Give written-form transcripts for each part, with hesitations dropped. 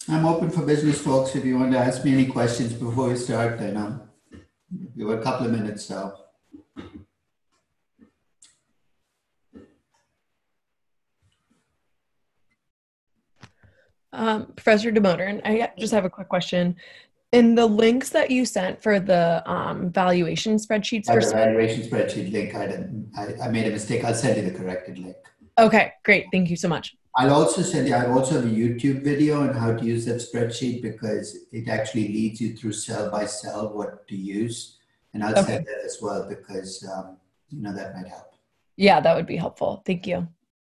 I'm open for business, folks. If you want to ask me any questions before we start, then we have a couple of minutes, so. Professor DeModern, I just have a quick question. In the links that you sent for the valuation spreadsheets for The valuation spreadsheet link, I made a mistake. I'll send you the corrected link. Okay, great. Thank you so much. I'll also send you, I also have a YouTube video on how to use that spreadsheet because it actually leads you through cell by cell what to use. And I'll send that as well because, that might help. Yeah, that would be helpful. Thank you.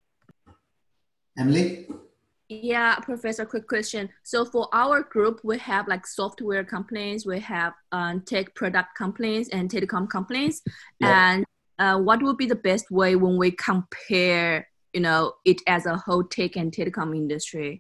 Emily? Yeah, Professor, quick question. So for our group, we have like software companies, we have tech product companies and telecom companies. Yeah. And what would be the best way when we compare, it as a whole tech and telecom industry?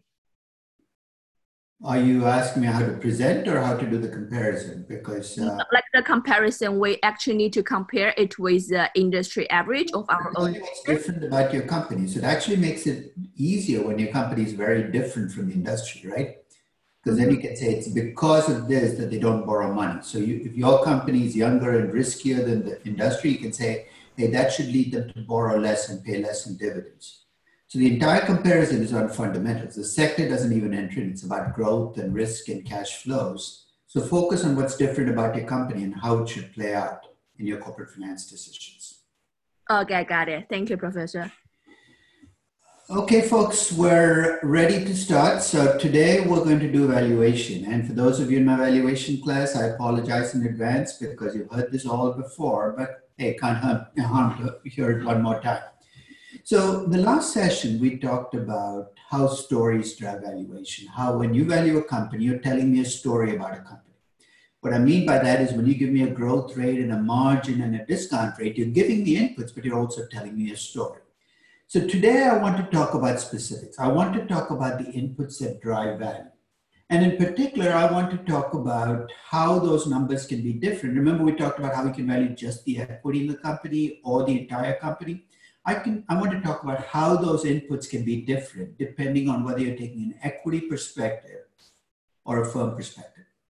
Are you asking me how to present or how to do the comparison? Because like the comparison, we actually need to compare it with the industry average of our own. What's different about your company? So it actually makes it easier when your company is very different from the industry, right? Because then you can say it's because of this that they don't borrow money. So if your company is younger and riskier than the industry, you can say, hey, that should lead them to borrow less and pay less in dividends. So the entire comparison is on fundamentals. The sector doesn't even enter in. It's about growth and risk and cash flows. So focus on what's different about your company and how it should play out in your corporate finance decisions. Okay, got it. Thank you, Professor. Okay, folks, we're ready to start. So today we're going to do evaluation. And for those of you in my evaluation class, I apologize in advance because you've heard this all before, but hey, can't harm to hear it one more time. So the last session, we talked about how stories drive valuation, how when you value a company, you're telling me a story about a company. What I mean by that is when you give me a growth rate and a margin and a discount rate, you're giving me inputs, but you're also telling me a story. So today I want to talk about specifics. I want to talk about the inputs that drive value. And in particular, I want to talk about how those numbers can be different. Remember, we talked about how we can value just the equity in the company or the entire company. I want to talk about how those inputs can be different depending on whether you're taking an equity perspective or a firm perspective.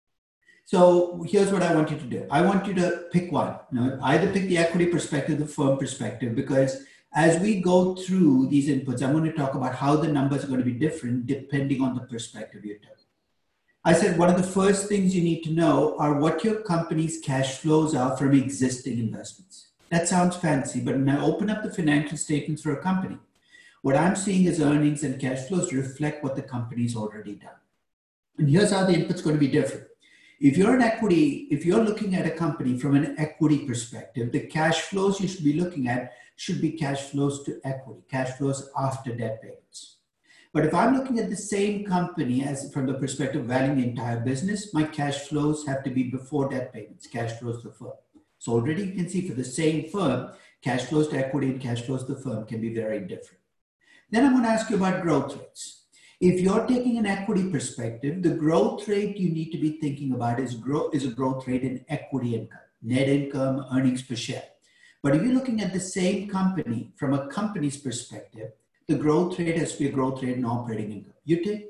So here's what I want you to do. I want you to pick one. Either pick the equity perspective, the firm perspective, because as we go through these inputs, I'm going to talk about how the numbers are going to be different depending on the perspective you're taking. I said one of the first things you need to know are what your company's cash flows are from existing investments. That sounds fancy, but when I open up the financial statements for a company, what I'm seeing is earnings and cash flows reflect what the company's already done. And here's how the input's going to be different. If you're looking at a company from an equity perspective, the cash flows you should be looking at should be cash flows to equity, cash flows after debt payments. But if I'm looking at the same company as from the perspective of valuing the entire business, my cash flows have to be before debt payments, cash flows to the firm. So already you can see for the same firm, cash flows to equity and cash flows to the firm can be very different. Then I'm going to ask you about growth rates. If you're taking an equity perspective, the growth rate you need to be thinking about is a growth rate in equity income, net income, earnings per share. But if you're looking at the same company from a company's perspective, the growth rate has to be a growth rate in operating income. You take?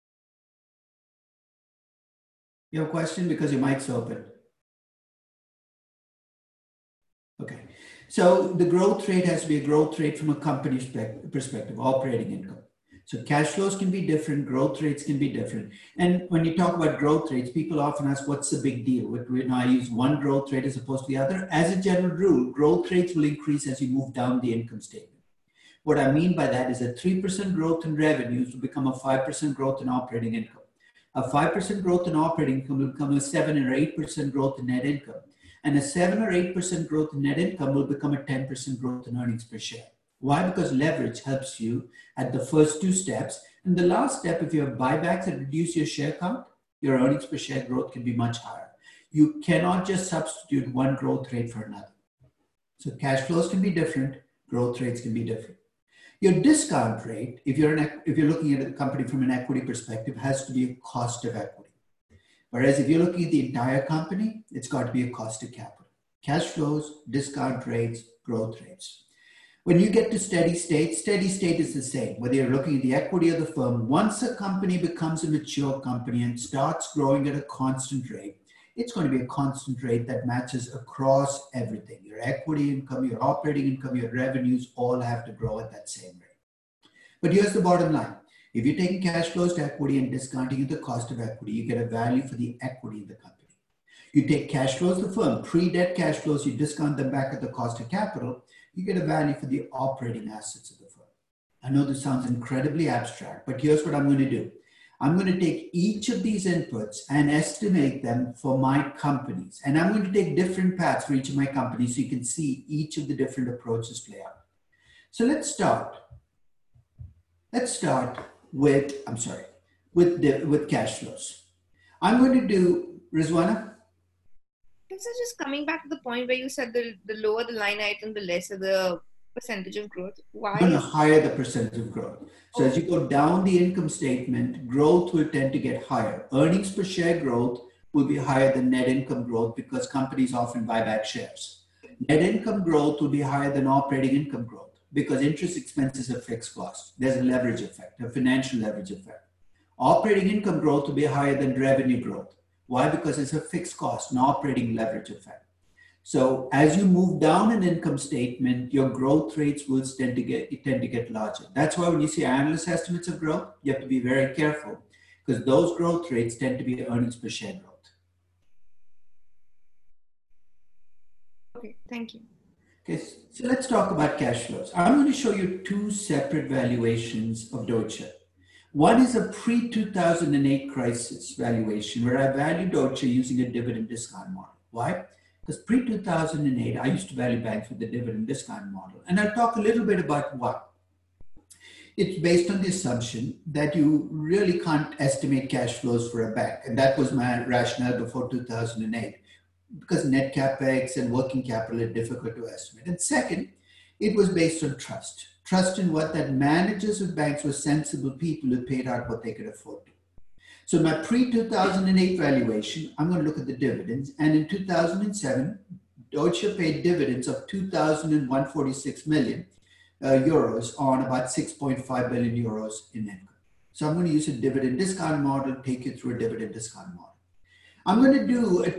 You have a question because your mic's open. Okay, so the growth rate has to be a growth rate from a company's perspective, operating income. So cash flows can be different, growth rates can be different. And when you talk about growth rates, people often ask, what's the big deal? I use one growth rate as opposed to the other. As a general rule, growth rates will increase as you move down the income statement. What I mean by that is a 3% growth in revenues will become a 5% growth in operating income. A 5% growth in operating income will become a 7 or 8% growth in net income. And a 7 or 8% growth in net income will become a 10% growth in earnings per share. Why? Because leverage helps you at the first two steps. And the last step, if you have buybacks that reduce your share count, your earnings per share growth can be much higher. You cannot just substitute one growth rate for another. So cash flows can be different, growth rates can be different. Your discount rate, if you're looking at a company from an equity perspective, has to be a cost of equity. Whereas if you're looking at the entire company, it's got to be a cost of capital. Cash flows, discount rates, growth rates. When you get to steady state is the same, whether you're looking at the equity of the firm. Once a company becomes a mature company and starts growing at a constant rate, it's going to be a constant rate that matches across everything. Your equity income, your operating income, your revenues all have to grow at that same rate. But here's the bottom line. If you're taking cash flows to equity and discounting the cost of equity, you get a value for the equity in the company. You take cash flows to the firm, pre-debt cash flows, you discount them back at the cost of capital, you get a value for the operating assets of the firm. I know this sounds incredibly abstract, but here's what I'm going to do. I'm going to take each of these inputs and estimate them for my companies. And I'm going to take different paths for each of my companies so you can see each of the different approaches play out. So let's start with, with cash flows. I'm going to do, Rizwana? So just coming back to the point where you said the lower the line item, the lesser the percentage of growth. Why? The higher the percentage of growth. So as you go down the income statement, growth will tend to get higher. Earnings per share growth will be higher than net income growth because companies often buy back shares. Net income growth will be higher than operating income growth because interest expense is a fixed cost. There's a leverage effect, a financial leverage effect. Operating income growth will be higher than revenue growth. Why? Because it's a fixed cost, an operating leverage effect. So as you move down an income statement, your growth rates will tend to get larger. That's why when you see analyst estimates of growth, you have to be very careful because those growth rates tend to be earnings per share growth. Okay, thank you. Okay, so let's talk about cash flows. I'm going to show you two separate valuations of Deutsche. One is a pre-2008 crisis valuation where I valued Deutsche using a dividend discount model. Why? Because pre-2008, I used to value banks with the dividend discount model. And I'll talk a little bit about what. It's based on the assumption that you really can't estimate cash flows for a bank. And that was my rationale before 2008, because net capex and working capital are difficult to estimate. And second, it was based on trust. Trust in what? That managers of banks were sensible people who paid out what they could afford to. So my pre-2008 valuation, I'm going to look at the dividends. And in 2007, Deutsche paid dividends of 2,146 million euros on about 6.5 billion euros in income. So I'm going to use a dividend discount model, take you through a dividend discount model. I'm going to do a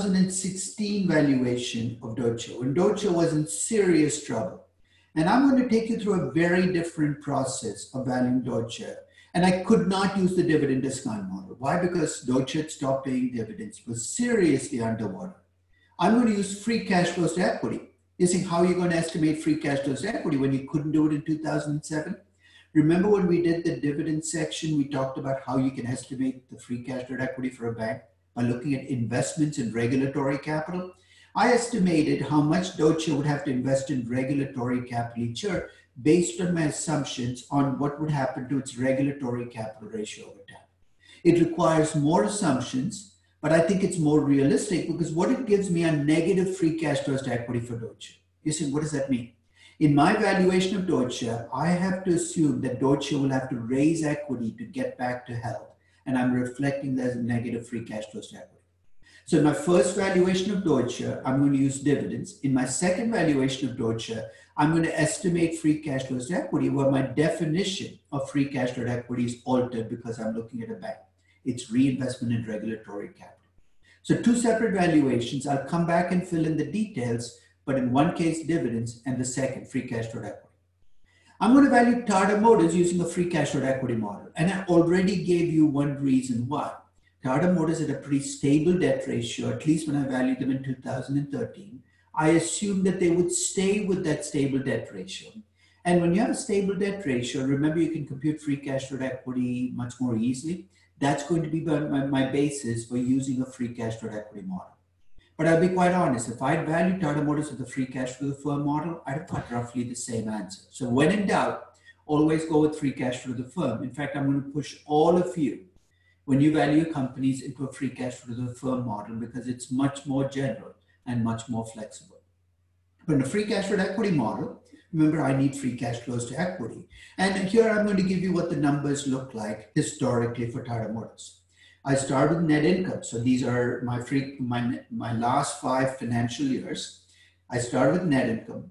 2016 valuation of Deutsche when Deutsche was in serious trouble. And I'm going to take you through a very different process of valuing Deutsche. And I could not use the dividend discount model. Why? Because Deutsche had stopped paying dividends, was seriously underwater. I'm going to use free cash flows to equity. You're saying, how are you going to estimate free cash flows to equity when you couldn't do it in 2007? Remember when we did the dividend section, we talked about how you can estimate the free cash flow to equity for a bank by looking at investments in regulatory capital. I estimated how much Deutsche would have to invest in regulatory capital each year based on my assumptions on what would happen to its regulatory capital ratio over time. It requires more assumptions, but I think it's more realistic because what it gives me are negative free cash flows to equity for Deutsche. You say, what does that mean? In my valuation of Deutsche, I have to assume that Deutsche will have to raise equity to get back to health, and I'm reflecting that as a negative free cash flows to equity. So in my first valuation of Deutsche, I'm going to use dividends. In my second valuation of Deutsche, I'm going to estimate free cash flows to equity where my definition of free cash flow to equity is altered because I'm looking at a bank. It's reinvestment in regulatory capital. So two separate valuations. I'll come back and fill in the details, but in one case, dividends, and the second, free cash flow to equity. I'm going to value Tata Motors using a free cash flow to equity model. And I already gave you one reason why. Tata Motors had a pretty stable debt ratio, at least when I valued them in 2013. I assumed that they would stay with that stable debt ratio. And when you have a stable debt ratio, remember you can compute free cash flow to equity much more easily. That's going to be my basis for using a free cash flow to equity model. But I'll be quite honest, if I'd valued Tata Motors with the free cash flow to firm model, I'd have got roughly the same answer. So when in doubt, always go with free cash flow to the firm. In fact, I'm going to push all of you when you value companies into a free cash flow to the firm model because it's much more general and much more flexible. But in a free cash flow to equity model, remember I need free cash flows to equity. And here I'm going to give you what the numbers look like historically for Tata Motors. I start with net income. So these are my last 5 financial years. I start with net income.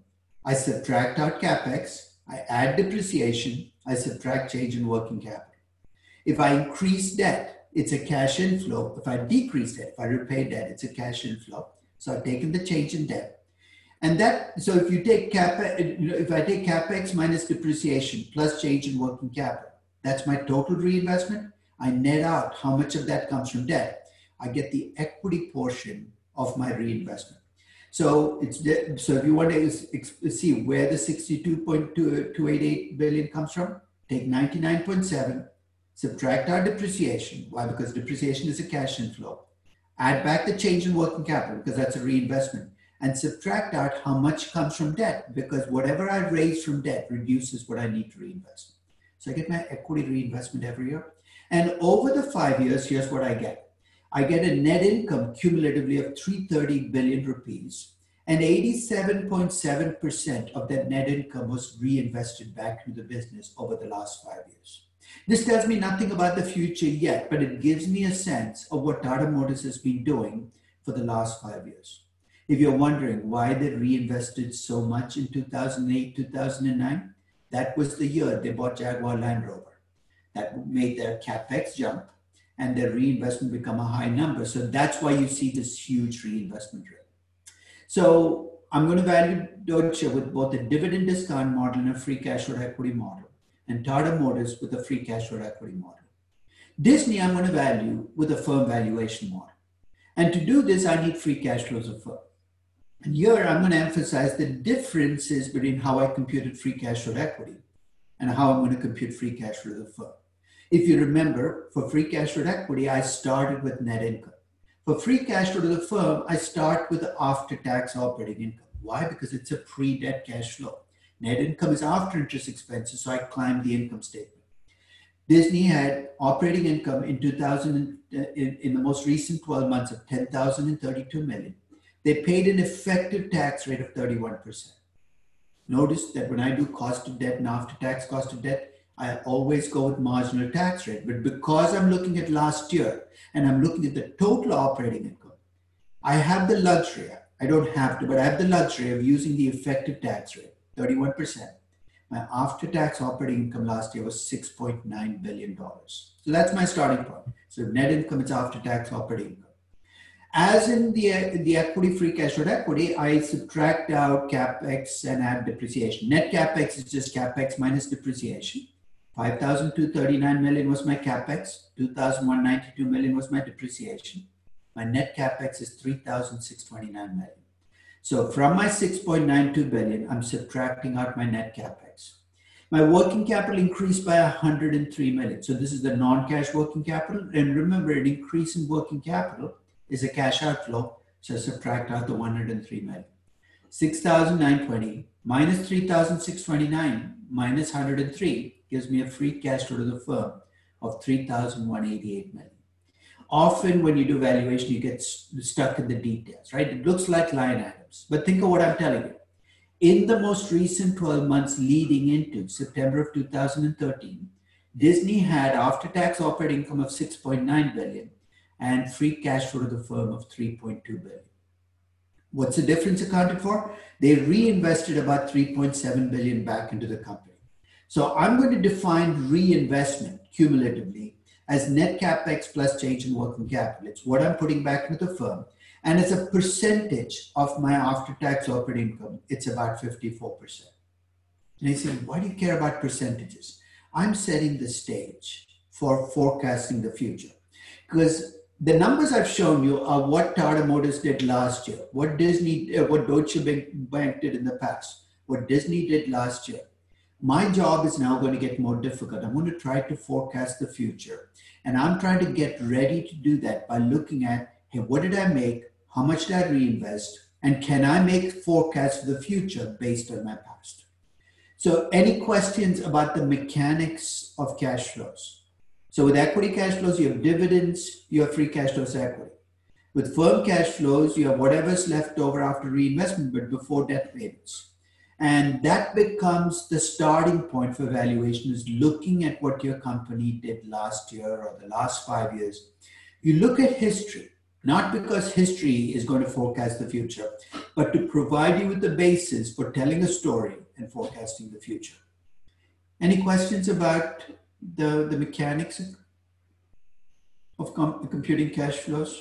I subtract out CapEx, I add depreciation, I subtract change in working capital. If I increase debt, it's a cash inflow. If I decrease debt, if I repay debt, it's a cash inflow. So I've taken the change in debt. And that, so if you take if I take CapEx minus depreciation plus change in working capital, that's my total reinvestment. I net out how much of that comes from debt. I get the equity portion of my reinvestment. So so if you want to see where the 62.288 billion comes from, take 99.7, subtract our depreciation. Why? Because depreciation is a cash inflow. Add back the change in working capital because that's a reinvestment, and subtract out how much comes from debt because whatever I raise from debt reduces what I need to reinvest. So I get my equity reinvestment every year. And over the 5 years, here's what I get. I get a net income cumulatively of 330 billion rupees, and 87.7% of that net income was reinvested back into the business over the last 5 years. This tells me nothing about the future yet, but it gives me a sense of what Tata Motors has been doing for the last 5 years. If you're wondering why they reinvested so much in 2008, 2009, that was the year they bought Jaguar Land Rover. That made their CapEx jump and their reinvestment become a high number. So that's why you see this huge reinvestment rate. So I'm going to value Deutsche with both a dividend discount model and a free cash flow equity model, and Tata Motors with a free cash flow equity model. Disney I'm going to value with a firm valuation model. And to do this, I need free cash flows of firm. And here I'm going to emphasize the differences between how I computed free cash flow equity and how I'm going to compute free cash flow of the firm. If you remember, for free cash flow equity, I started with net income. For free cash flow to the firm, I start with the after-tax operating income. Why? Because it's a pre-debt cash flow. Net income is after interest expenses, so I climb the income statement. Disney had operating income in the most recent 12 months of 10,032 million. They paid an effective tax rate of 31%. Notice that when I do cost of debt and after-tax cost of debt, I always go with marginal tax rate. But because I'm looking at last year and I'm looking at the total operating income, I have the luxury, I don't have to, but I have the luxury of using the effective tax rate, 31%. My after-tax operating income last year was $6.9 billion. So that's my starting point. So net income is after-tax operating income. As in the equity free cash flow equity, I subtract out CapEx and add depreciation. Net CapEx is just CapEx minus depreciation. 5,239 million was my CapEx. 2,192 million was my depreciation. My net CapEx is 3,629 million. So from my 6.92 billion, I'm subtracting out my net CapEx. My working capital increased by 103 million. So this is the non-cash working capital. And remember, an increase in working capital is a cash outflow. So subtract out the 103 million. 6,920 minus 3,629 minus 103 gives me a free cash flow to the firm of 3,188 million. Often when you do valuation, you get stuck in the details, right? It looks like line items, but think of what I'm telling you. In the most recent 12 months leading into September of 2013, Disney had after-tax operating income of 6.9 billion and free cash flow to the firm of 3.2 billion. What's the difference accounted for? They reinvested about 3.7 billion back into the company. So I'm going to define reinvestment cumulatively as net CapEx plus change in working capital. It's what I'm putting back into the firm. And as a percentage of my after-tax operating income, it's about 54%. And you say, why do you care about percentages? I'm setting the stage for forecasting the future. Because the numbers I've shown you are what Tata Motors did last year, what Deutsche Bank did in the past, what Disney did last year. My job is now going to get more difficult. I'm going to try to forecast the future. And I'm trying to get ready to do that by looking at, hey, what did I make? How much did I reinvest? And can I make forecasts for the future based on my past? So any questions about the mechanics of cash flows? So with equity cash flows, you have dividends, you have free cash flows equity. With firm cash flows, you have whatever's left over after reinvestment, but before debt payments. And that becomes the starting point for valuation, is looking at what your company did last year or the last 5 years. You look at history, not because history is going to forecast the future, but to provide you with the basis for telling a story and forecasting the future. Any questions about the mechanics of computing cash flows?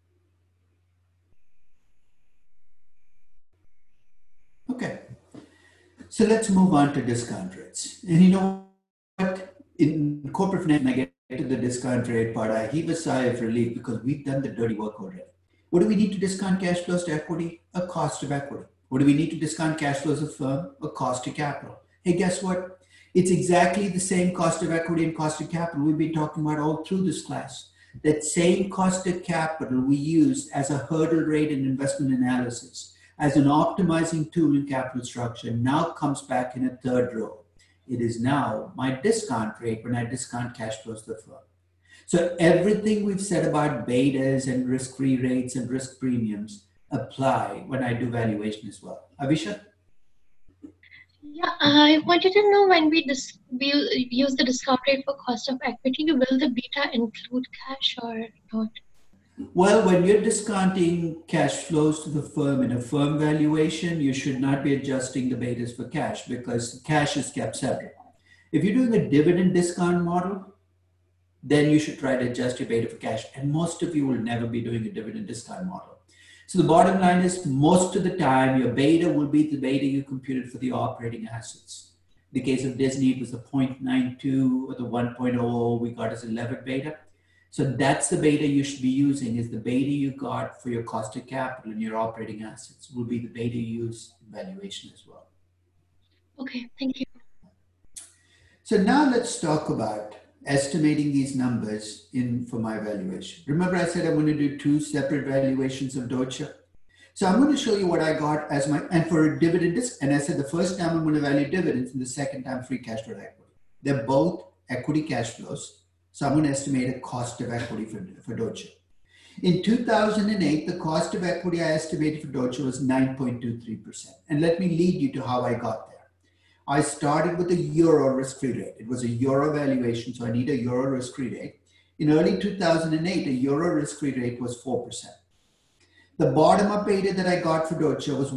Okay, so let's move on to discount rates. And you know what? In corporate finance, when I get to the discount rate part, I heave a sigh of relief because we've done the dirty work already. What do we need to discount cash flows to equity? A cost of equity. What do we need to discount cash flows of firm? A cost to capital. Hey, guess what? It's exactly the same cost of equity and cost of capital we've been talking about all through this class. That same cost of capital we used as a hurdle rate in investment analysis, as an optimizing tool in capital structure, now comes back in a third row. It is now my discount rate when I discount cash flows to the firm. So everything we've said about betas and risk-free rates and risk premiums apply when I do valuation as well. Avisha? Yeah, I wanted to know when we use the discount rate for cost of equity, will the beta include cash or not? Well, when you're discounting cash flows to the firm in a firm valuation, you should not be adjusting the betas for cash because cash is kept separate. If you're doing a dividend discount model, then you should try to adjust your beta for cash. And most of you will never be doing a dividend discount model. So the bottom line is most of the time, your beta will be the beta you computed for the operating assets. In the case of Disney, it was the 0.92 or the 1.00 we got as a levered beta. So that's the beta you should be using is the beta you got for your cost of capital and your operating assets will be the beta you use in valuation as well. Okay, thank you. So now let's talk about estimating these numbers for my valuation. Remember I said I'm going to do two separate valuations of Deutsche. So I'm going to show you what I got as and for a dividend, and I said the first time I'm going to value dividends and the second time free cash flow equity. They're both equity cash flows. So I'm going to estimate a cost of equity for Deutsche. In 2008, the cost of equity I estimated for Deutsche was 9.23%. And let me lead you to how I got there. I started with a euro risk-free rate. It was a euro valuation, so I need a euro risk-free rate. In early 2008, a euro risk-free rate was 4%. The bottom-up beta that I got for Deutsche was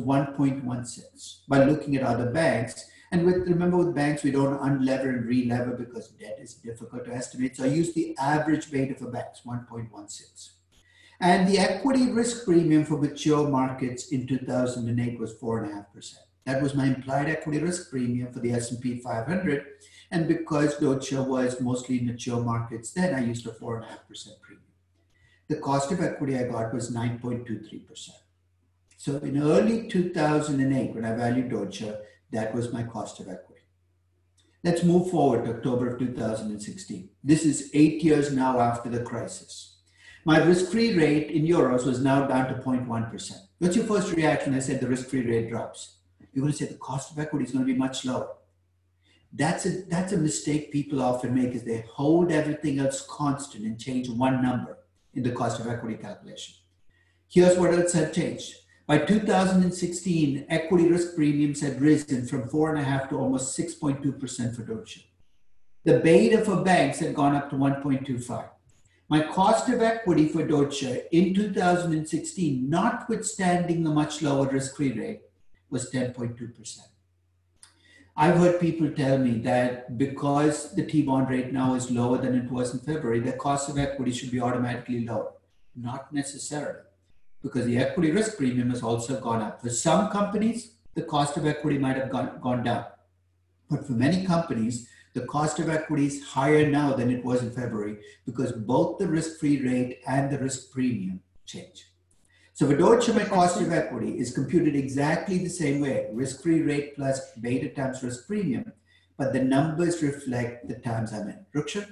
1.16 by looking at other banks. And remember with banks, we don't unlever and relever because debt is difficult to estimate. So I used the average beta for banks, 1.16. And the equity risk premium for mature markets in 2008 was 4.5%. That was my implied equity risk premium for the S&P 500. And because Deutsche was mostly mature markets then, I used a 4.5% premium. The cost of equity I got was 9.23%. So in early 2008, when I valued Deutsche, that was my cost of equity. Let's move forward to October of 2016. This is 8 years now after the crisis. My risk-free rate in euros was now down to 0.1%. What's your first reaction when I said the risk-free rate drops? You're going to say the cost of equity is going to be much lower. That's a mistake people often make is they hold everything else constant and change one number in the cost of equity calculation. Here's what else had changed. By 2016, equity risk premiums had risen from 4.5% to almost 6.2% for Deutsche. The beta for banks had gone up to 1.25. My cost of equity for Deutsche in 2016, notwithstanding the much lower risk-free rate, was 10.2%. I've heard people tell me that because the T-bond rate now is lower than it was in February, the cost of equity should be automatically lower. Not necessarily, because the equity risk premium has also gone up. For some companies, the cost of equity might have gone down. But for many companies, the cost of equity is higher now than it was in February because both the risk-free rate and the risk premium change. So for Deutsche, my cost of equity is computed exactly the same way, risk-free rate plus beta times risk premium, but the numbers reflect the times I'm in. Ruksha?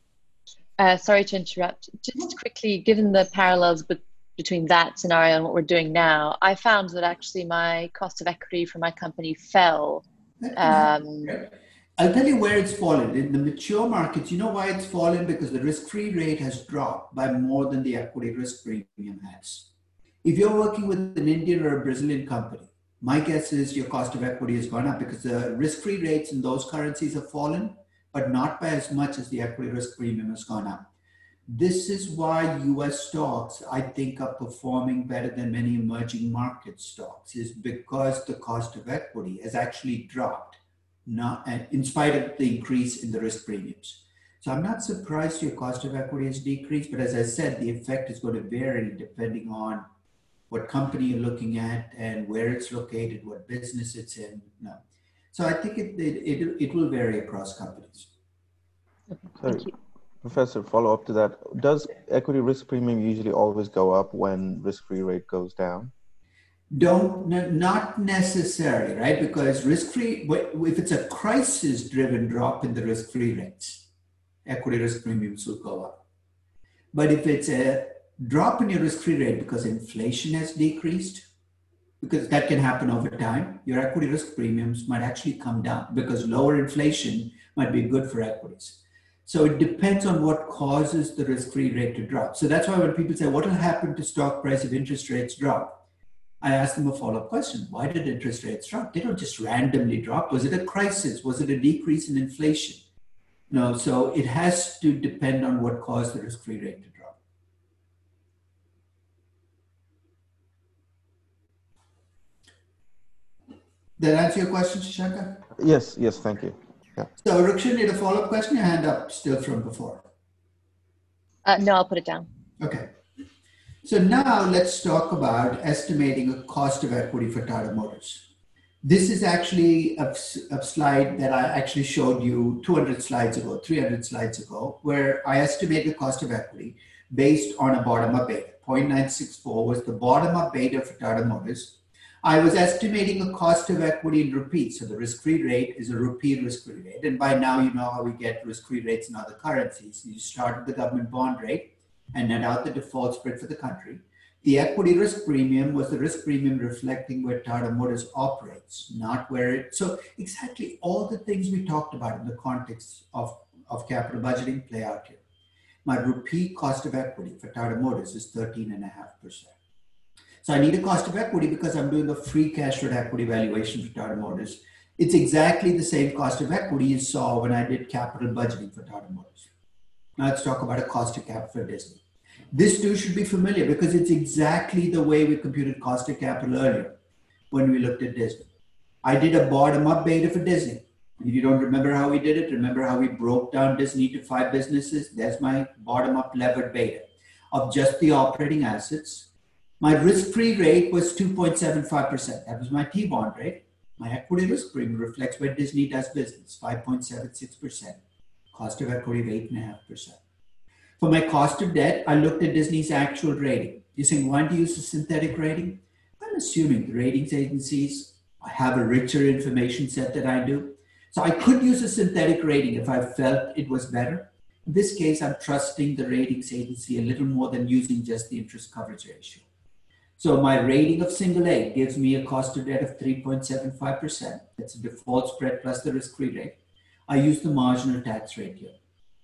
Sorry to interrupt. Just quickly, given the parallels between that scenario and what we're doing now, I found that actually my cost of equity for my company fell. I'll tell you where it's fallen. In the mature markets, you know why it's fallen? Because the risk-free rate has dropped by more than the equity risk premium has. If you're working with an Indian or a Brazilian company, my guess is your cost of equity has gone up because the risk-free rates in those currencies have fallen, but not by as much as the equity risk premium has gone up. This is why US stocks, I think, are performing better than many emerging market stocks, is because the cost of equity has actually dropped, not in spite of the increase in the risk premiums. So I'm not surprised your cost of equity has decreased, but as I said, the effect is going to vary depending on what company you're looking at and where it's located, what business it's in. No. So I think it will vary across companies. Thank you. Professor, follow up to that. Does equity risk premium usually always go up when risk-free rate goes down? Not necessarily, right? Because risk-free, if it's a crisis-driven drop in the risk-free rates, equity risk premiums will go up. But if it's a drop in your risk-free rate because inflation has decreased, because that can happen over time, your equity risk premiums might actually come down because lower inflation might be good for equities. So it depends on what causes the risk-free rate to drop. So that's why when people say, what will happen to stock price if interest rates drop? I ask them a follow-up question. Why did interest rates drop? They don't just randomly drop. Was it a crisis? Was it a decrease in inflation? No, so it has to depend on what caused the risk-free rate to drop. Did that answer your question, Shashanka? Yes, thank you. Yeah. So Rukshan, need a follow-up question? Your hand up still from before. No, I'll put it down. Okay. So now let's talk about estimating a cost of equity for Tata Motors. This is actually a slide that I actually showed you 200 slides ago, 300 slides ago, where I estimate the cost of equity based on a bottom-up beta. 0.964 was the bottom-up beta for Tata Motors. I was estimating a cost of equity in rupees. So the risk-free rate is a rupee risk-free rate. And by now, you know how we get risk-free rates in other currencies. You start with the government bond rate and net out the default spread for the country. The equity risk premium was the risk premium reflecting where Tata Motors operates, not where it. So exactly all the things we talked about in the context of capital budgeting play out here. My rupee cost of equity for Tata Motors is 13.5%. So I need a cost of equity because I'm doing a free cash flow equity valuation for Tata Motors. It's exactly the same cost of equity you saw when I did capital budgeting for Tata Motors. Now let's talk about a cost of capital for Disney. This too should be familiar because it's exactly the way we computed cost of capital earlier when we looked at Disney. I did a bottom-up beta for Disney. If you don't remember how we did it, remember how we broke down Disney to 5 businesses? There's my bottom-up levered beta of just the operating assets. My risk-free rate was 2.75%. That was my T-bond rate. My equity risk premium reflects where Disney does business, 5.76%. Cost of equity of 8.5%. For my cost of debt, I looked at Disney's actual rating. You're saying, why do you use a synthetic rating? I'm assuming the ratings agencies have a richer information set than I do. So I could use a synthetic rating if I felt it was better. In this case, I'm trusting the ratings agency a little more than using just the interest coverage ratio. So my rating of single A gives me a cost of debt of 3.75%. That's a default spread plus the risk-free rate. I use the marginal tax rate here.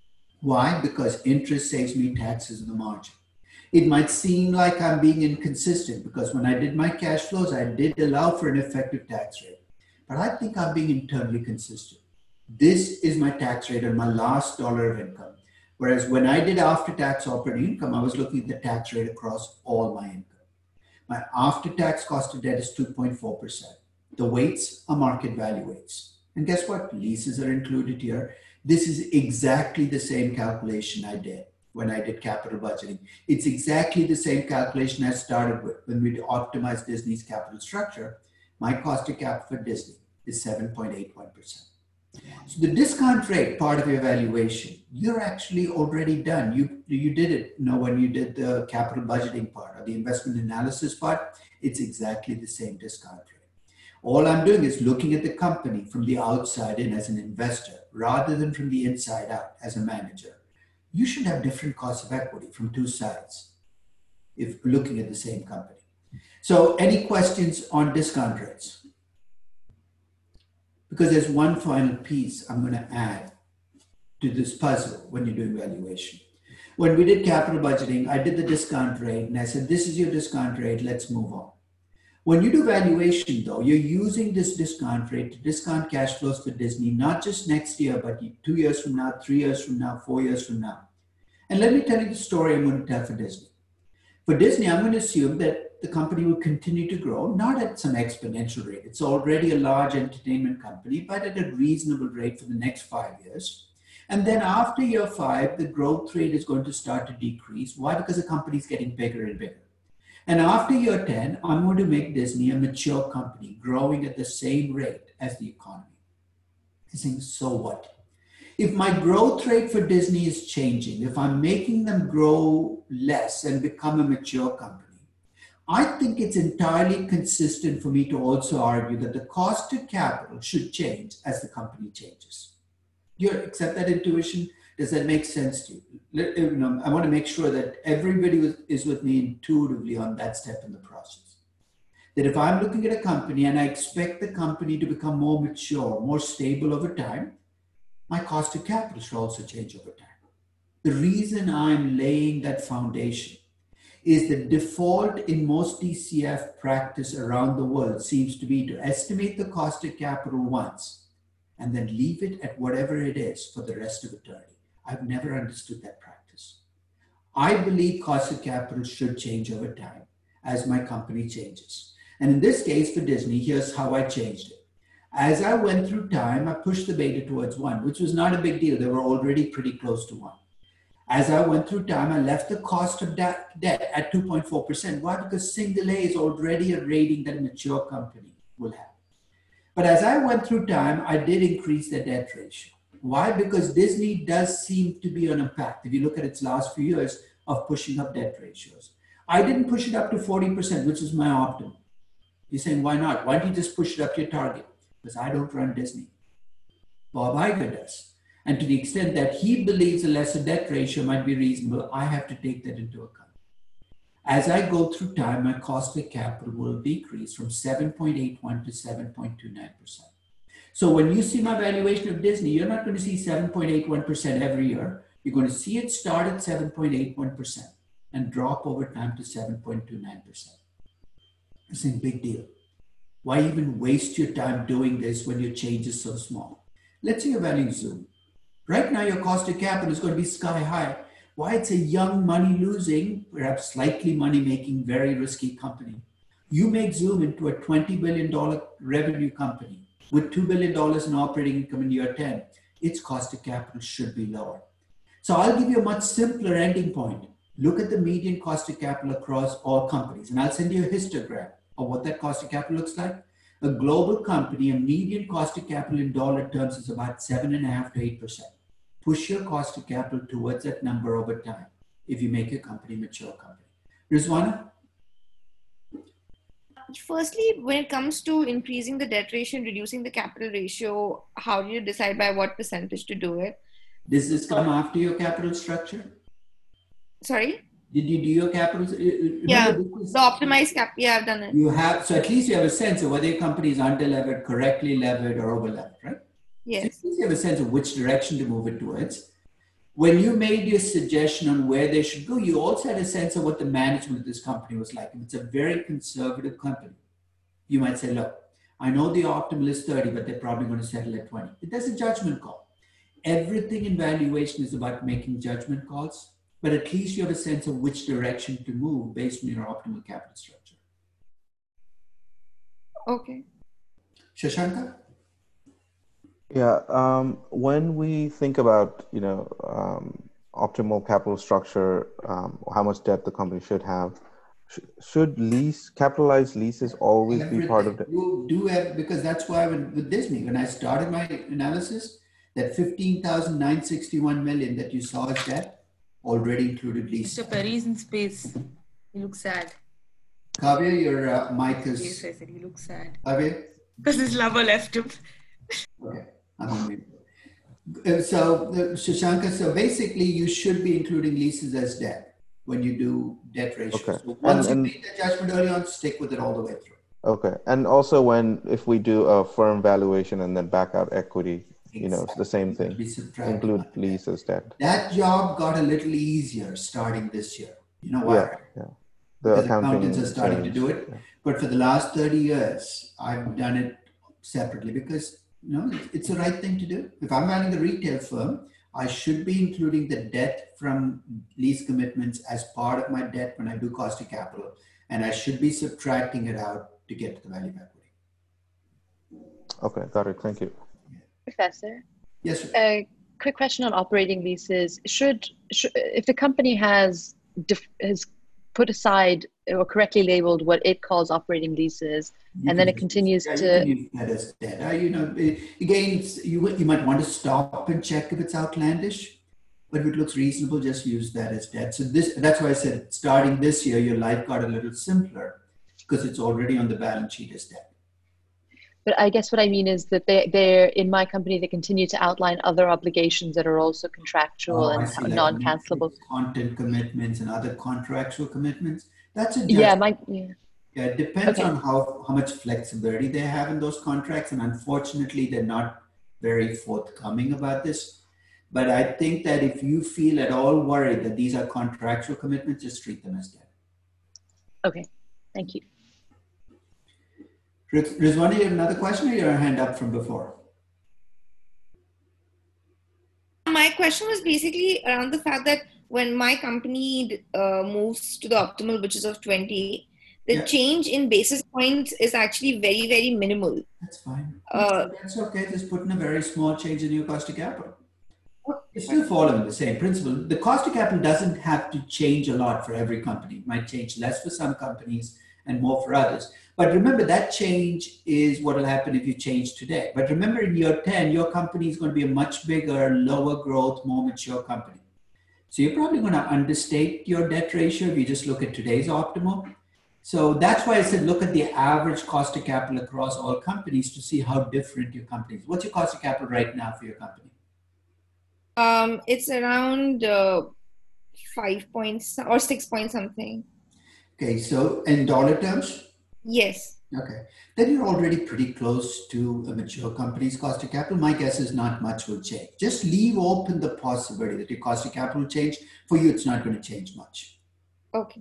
Why? Because interest saves me taxes in the margin. It might seem like I'm being inconsistent because when I did my cash flows, I did allow for an effective tax rate. But I think I'm being internally consistent. This is my tax rate on my last dollar of income. Whereas when I did after-tax operating income, I was looking at the tax rate across all my income. My after-tax cost of debt is 2.4%. The weights are market value weights. And guess what? Leases are included here. This is exactly the same calculation I did when I did capital budgeting. It's exactly the same calculation I started with when we optimized Disney's capital structure. My cost of capital for Disney is 7.81%. So the discount rate part of your valuation, you're actually already done. You did it, when you did the capital budgeting part or the investment analysis part, it's exactly the same discount rate. All I'm doing is looking at the company from the outside in as an investor rather than from the inside out as a manager. You should have different costs of equity from two sides if looking at the same company. So any questions on discount rates? Because there's one final piece I'm going to add to this puzzle when you're doing valuation. When we did capital budgeting, I did the discount rate and I said, this is your discount rate, let's move on. When you do valuation though, you're using this discount rate to discount cash flows for Disney, not just next year, but 2 years from now, 3 years from now, 4 years from now. And let me tell you the story I'm going to tell for Disney. For Disney, I'm going to assume that the company will continue to grow, not at some exponential rate. It's already a large entertainment company, but at a reasonable rate for the next 5 years. And then after year 5, the growth rate is going to start to decrease. Why? Because the company is getting bigger and bigger. And after year 10, I'm going to make Disney a mature company, growing at the same rate as the economy. You're saying, so what? If my growth rate for Disney is changing, if I'm making them grow less and become a mature company, I think it's entirely consistent for me to also argue that the cost of capital should change as the company changes. Do you accept that intuition? Does that make sense to you? I want to make sure that everybody is with me intuitively on that step in the process. That if I'm looking at a company and I expect the company to become more mature, more stable over time, my cost of capital should also change over time. The reason I'm laying that foundation is the default in most DCF practice around the world seems to be to estimate the cost of capital once and then leave it at whatever it is for the rest of eternity. I've never understood that practice. I believe cost of capital should change over time as my company changes. And in this case for Disney, here's how I changed it. As I went through time, I pushed the beta towards 1, which was not a big deal. They were already pretty close to 1. As I went through time, I left the cost of debt at 2.4%. Why? Because single A is already a rating that a mature company will have. But as I went through time, I did increase the debt ratio. Why? Because Disney does seem to be on a path, if you look at its last few years, of pushing up debt ratios. I didn't push it up to 40%, which is my optimum. You're saying, why not? Why don't you just push it up to your target? Because I don't run Disney. Bob Iger does. And to the extent that he believes a lesser debt ratio might be reasonable, I have to take that into account. As I go through time, my cost of capital will decrease from 7.81 to 7.29%. So when you see my valuation of Disney, you're not going to see 7.81% every year. You're going to see it start at 7.81% and drop over time to 7.29%. It's a big deal. Why even waste your time doing this when your change is so small? Let's say you're valuing Zoom. Right now, your cost of capital is going to be sky high. Why? It's a young, money-losing, perhaps slightly money-making, very risky company. You make Zoom into a $20 billion revenue company with $2 billion in operating income in year 10. Its cost of capital should be lower. So I'll give you a much simpler ending point. Look at the median cost of capital across all companies, and I'll send you a histogram of what that cost of capital looks like. A global company, a median cost of capital in dollar terms is about 7.5 to 8%. Push your cost of capital towards that number over time if you make your company a mature company. Rizwana? Firstly, when it comes to increasing the debt ratio and reducing the capital ratio, how do you decide by what percentage to do it? Does this come after your capital structure? Sorry? Did you do your capital? Yeah, the optimized cap. Yeah, I've done it. You have, so at least you have a sense of whether your company is under-levered, correctly levered, or over-levered, right? Yes. So you have a sense of which direction to move it towards. When you made your suggestion on where they should go, you also had a sense of what the management of this company was like. If it's a very conservative company, you might say, look, I know the optimal is 30, but they're probably going to settle at 20. That's a judgment call. Everything in valuation is about making judgment calls, but at least you have a sense of which direction to move based on your optimal capital structure. Okay. Shashanka? Yeah, when we think about, optimal capital structure, how much debt the company should have, should capitalized leases always be part of it? You do have, because that's why with Disney, when I started my analysis, that 15,961 million that you saw as debt already included leases. Mr. Perry's in space. He looks sad. Kavya, your mic is... Yes, I said he looks sad. Kavya? Because his lover left him. Okay. So Shashanka, so basically you should be including leases as debt when you do debt ratios. Okay. So once you made the judgment early on, stick with it all the way through. Okay. And also if we do a firm valuation and then back out equity, it's the same thing. Include lease as debt. That job got a little easier starting this year. You know why? Yeah. The accountants are starting to do it. Yeah. But for the last 30 years, I've done it separately because it's the right thing to do. If I'm running a retail firm, I should be including the debt from lease commitments as part of my debt when I do cost of capital, and I should be subtracting it out to get to the value of equity. Okay, got it. Thank you. Professor? Yes, sir. A quick question on operating leases. Should if the company has put aside or correctly labeled what it calls operating leases, and then it continues you to can use that as debt. You know, again, you might want to stop and check if it's outlandish, but if it looks reasonable, just use that as debt. So that's why I said starting this year, your life got a little simpler because it's already on the balance sheet as debt. But I guess what I mean is that they're in my company, they continue to outline other obligations that are also contractual and like non-cancelable. Content commitments and other contractual commitments. That's a Yeah, it depends on how much flexibility they have in those contracts. And unfortunately, they're not very forthcoming about this. But I think that if you feel at all worried that these are contractual commitments, just treat them as debt. Okay, thank you. Rizwana, you have another question or your hand up from before? My question was basically around the fact that when my company moves to the optimal, which is of 20, the change in basis points is actually very, very minimal. That's fine. That's okay. Just put in a very small change in your cost of capital. It's still following the same principle. The cost of capital doesn't have to change a lot for every company. It might change less for some companies and more for others. But remember, that change is what will happen if you change today. But remember, in year 10, your company is going to be a much bigger, lower growth, more mature company. So you're probably going to understate your debt ratio if you just look at today's optimal. So that's why I said look at the average cost of capital across all companies to see how different your company is. What's your cost of capital right now for your company? It's around 5 points or 6 point something. Okay, so in dollar terms? Yes. Okay, then you're already pretty close to a mature company's cost of capital. My guess is not much will change. Just leave open the possibility that your cost of capital will change. For you, it's not going to change much. Okay.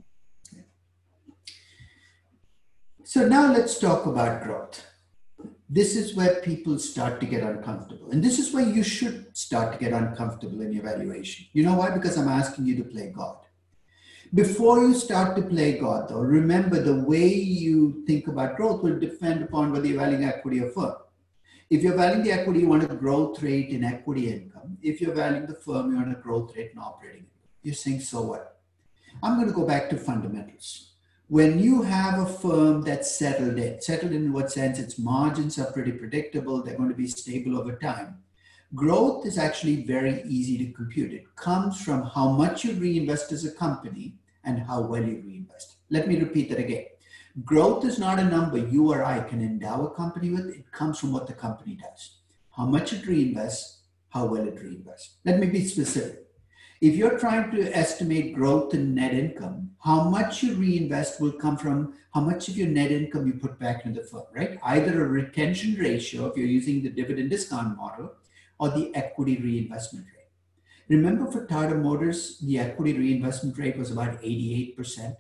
So now let's talk about growth. This is where people start to get uncomfortable. And this is where you should start to get uncomfortable in your valuation. You know why? Because I'm asking you to play God. Before you start to play God, though, remember the way you think about growth will depend upon whether you're valuing equity or firm. If you're valuing the equity, you want a growth rate in equity income. If you're valuing the firm, you want a growth rate in operating income. You're saying, so what? I'm going to go back to fundamentals. When you have a firm that's settled in what sense? Its margins are pretty predictable. They're going to be stable over time. Growth is actually very easy to compute. It comes from how much you reinvest as a company and how well you reinvest. Let me repeat that again. Growth is not a number you or I can endow a company with. It comes from what the company does. How much it reinvests, how well it reinvests. Let me be specific. If you're trying to estimate growth in net income, how much you reinvest will come from how much of your net income you put back into the firm, right? Either a retention ratio, if you're using the dividend discount model, or the equity reinvestment rate. Remember for Tata Motors, the equity reinvestment rate was about 88%,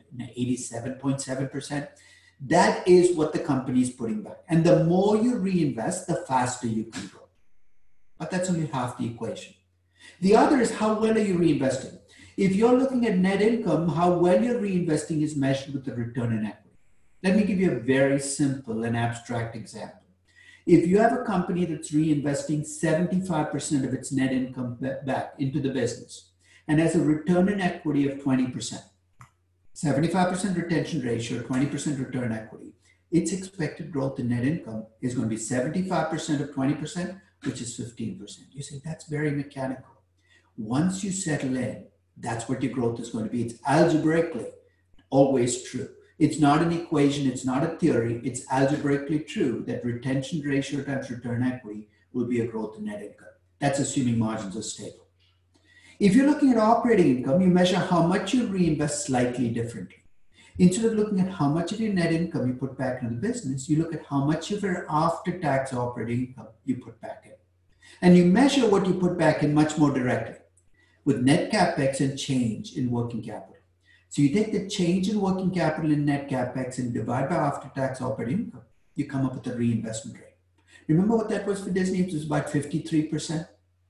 87.7%. That is what the company is putting back. And the more you reinvest, the faster you can grow. But that's only half the equation. The other is how well are you reinvesting? If you're looking at net income, how well you're reinvesting is measured with the return on equity. Let me give you a very simple and abstract example. If you have a company that's reinvesting 75% of its net income back into the business and has a return on equity of 20%, 75% retention ratio, 20% return equity, its expected growth in net income is going to be 75% of 20%, which is 15%. You say that's very mechanical. Once you settle in, that's what your growth is going to be. It's algebraically always true. It's not an equation. It's not a theory. It's algebraically true that retention ratio times return equity will be a growth in net income. That's assuming margins are stable. If you're looking at operating income, you measure how much you reinvest slightly differently. Instead of looking at how much of your net income you put back into the business, you look at how much of your after-tax operating income you put back in. And you measure what you put back in much more directly with net capex and change in working capital. So you take the change in working capital and net capex and divide by after-tax operating income. You come up with a reinvestment rate. Remember what that was for Disney? It was about 53%.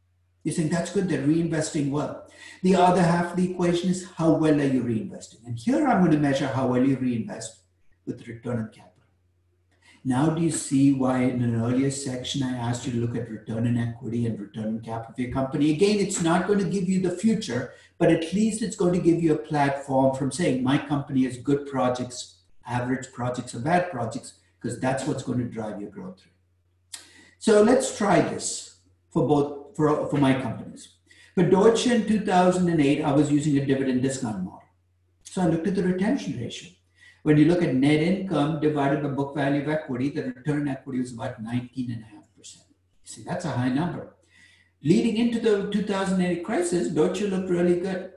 You think that's good, they're reinvesting well. The other half of the equation is how well are you reinvesting? And here I'm going to measure how well you reinvest with return on capital. Now do you see why in an earlier section I asked you to look at return on equity and return on capital of your company? Again, it's not going to give you the future, but at least it's going to give you a platform from saying my company has good projects, average projects or bad projects, because that's what's going to drive your growth rate. So let's try this for my companies. For Deutsche in 2008, I was using a dividend discount model. So I looked at the retention ratio. When you look at net income divided by book value of equity, the return on equity was about 19.5%. You see, that's a high number. Leading into the 2008 crisis, Deutsche looked really good,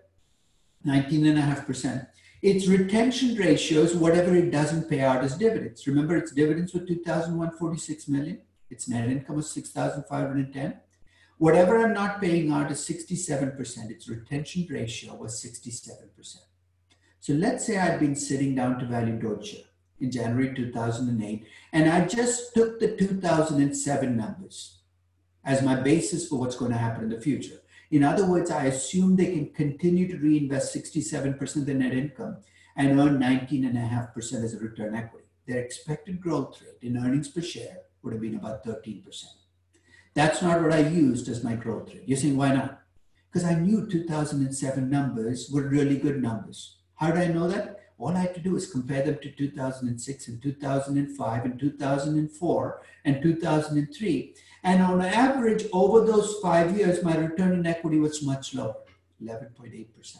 19.5%. Its retention ratios, whatever it doesn't pay out as dividends. Remember, its dividends were 2,146 million. Its net income was 6,510. Whatever I'm not paying out is 67%. Its retention ratio was 67%. So let's say I'd been sitting down to value Deutsche in January 2008, and I just took the 2007 numbers as my basis for what's going to happen in the future. In other words, I assume they can continue to reinvest 67% of their net income and earn 19.5% as a return equity. Their expected growth rate in earnings per share would have been about 13%. That's not what I used as my growth rate. You're saying, why not? Because I knew 2007 numbers were really good numbers. How did I know that? All I had to do is compare them to 2006 and 2005 and 2004 and 2003. And on average, over those 5 years, my return on equity was much lower, 11.8%.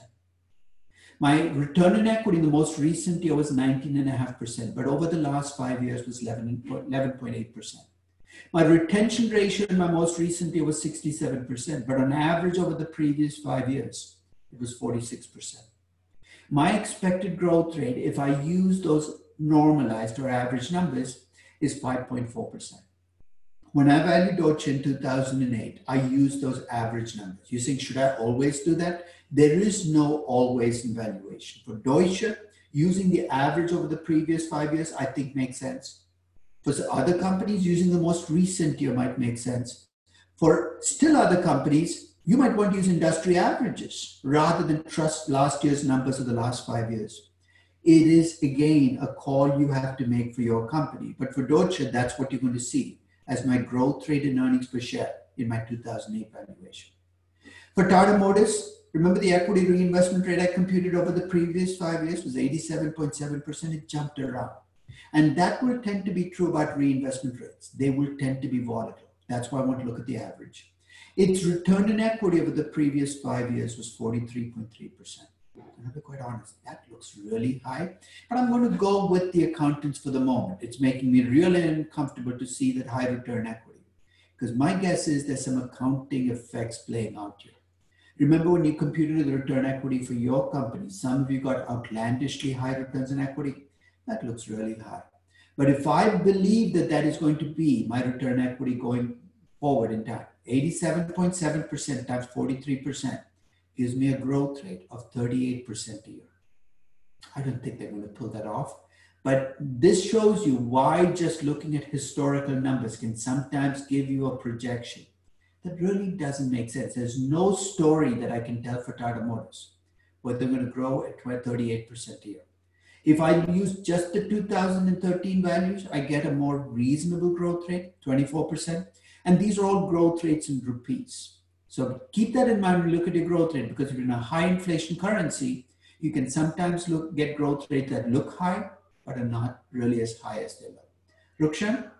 My return on equity in the most recent year was 19.5%, but over the last 5 years was 11.8%. My retention ratio in my most recent year was 67%, but on average over the previous 5 years, it was 46%. My expected growth rate, if I use those normalized or average numbers, is 5.4%. When I valued Deutsche in 2008, I used those average numbers. You think, should I always do that? There is no always in valuation. For Deutsche, using the average over the previous 5 years, I think makes sense. For other companies, using the most recent year might make sense. For still other companies, you might want to use industry averages rather than trust last year's numbers of the last 5 years. It is, again, a call you have to make for your company. But for Deutsche, that's what you're going to see as my growth rate in earnings per share in my 2008 valuation. For Tata Motors, remember the equity reinvestment rate I computed over the previous 5 years was 87.7%. It jumped around. And that will tend to be true about reinvestment rates. They will tend to be volatile. That's why I want to look at the average. Its return on equity over the previous 5 years was 43.3%. And I'll be quite honest, that looks really high, but I'm going to go with the accountants for the moment. It's making me really uncomfortable to see that high return equity, because my guess is there's some accounting effects playing out here. Remember when you computed the return equity for your company, some of you got outlandishly high returns on equity. That looks really high. But if I believe that that is going to be my return equity going forward in time, 87.7% times 43% gives me a growth rate of 38% a year. I don't think they're going to pull that off. But this shows you why just looking at historical numbers can sometimes give you a projection that really doesn't make sense. There's no story that I can tell for Tata Motors where they're going to grow at 38% a year. If I use just the 2013 values, I get a more reasonable growth rate, 24%. And these are all growth rates in rupees. So keep that in mind when you look at your growth rate, because if you're in a high inflation currency, you can sometimes get growth rates that look high, but are not really as high as they look. Rukshan?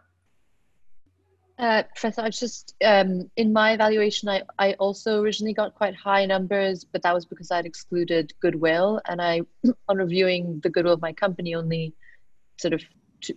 Professor, I was just, in my evaluation, I also originally got quite high numbers, but that was because I'd excluded goodwill. And on reviewing the goodwill of my company, only sort of,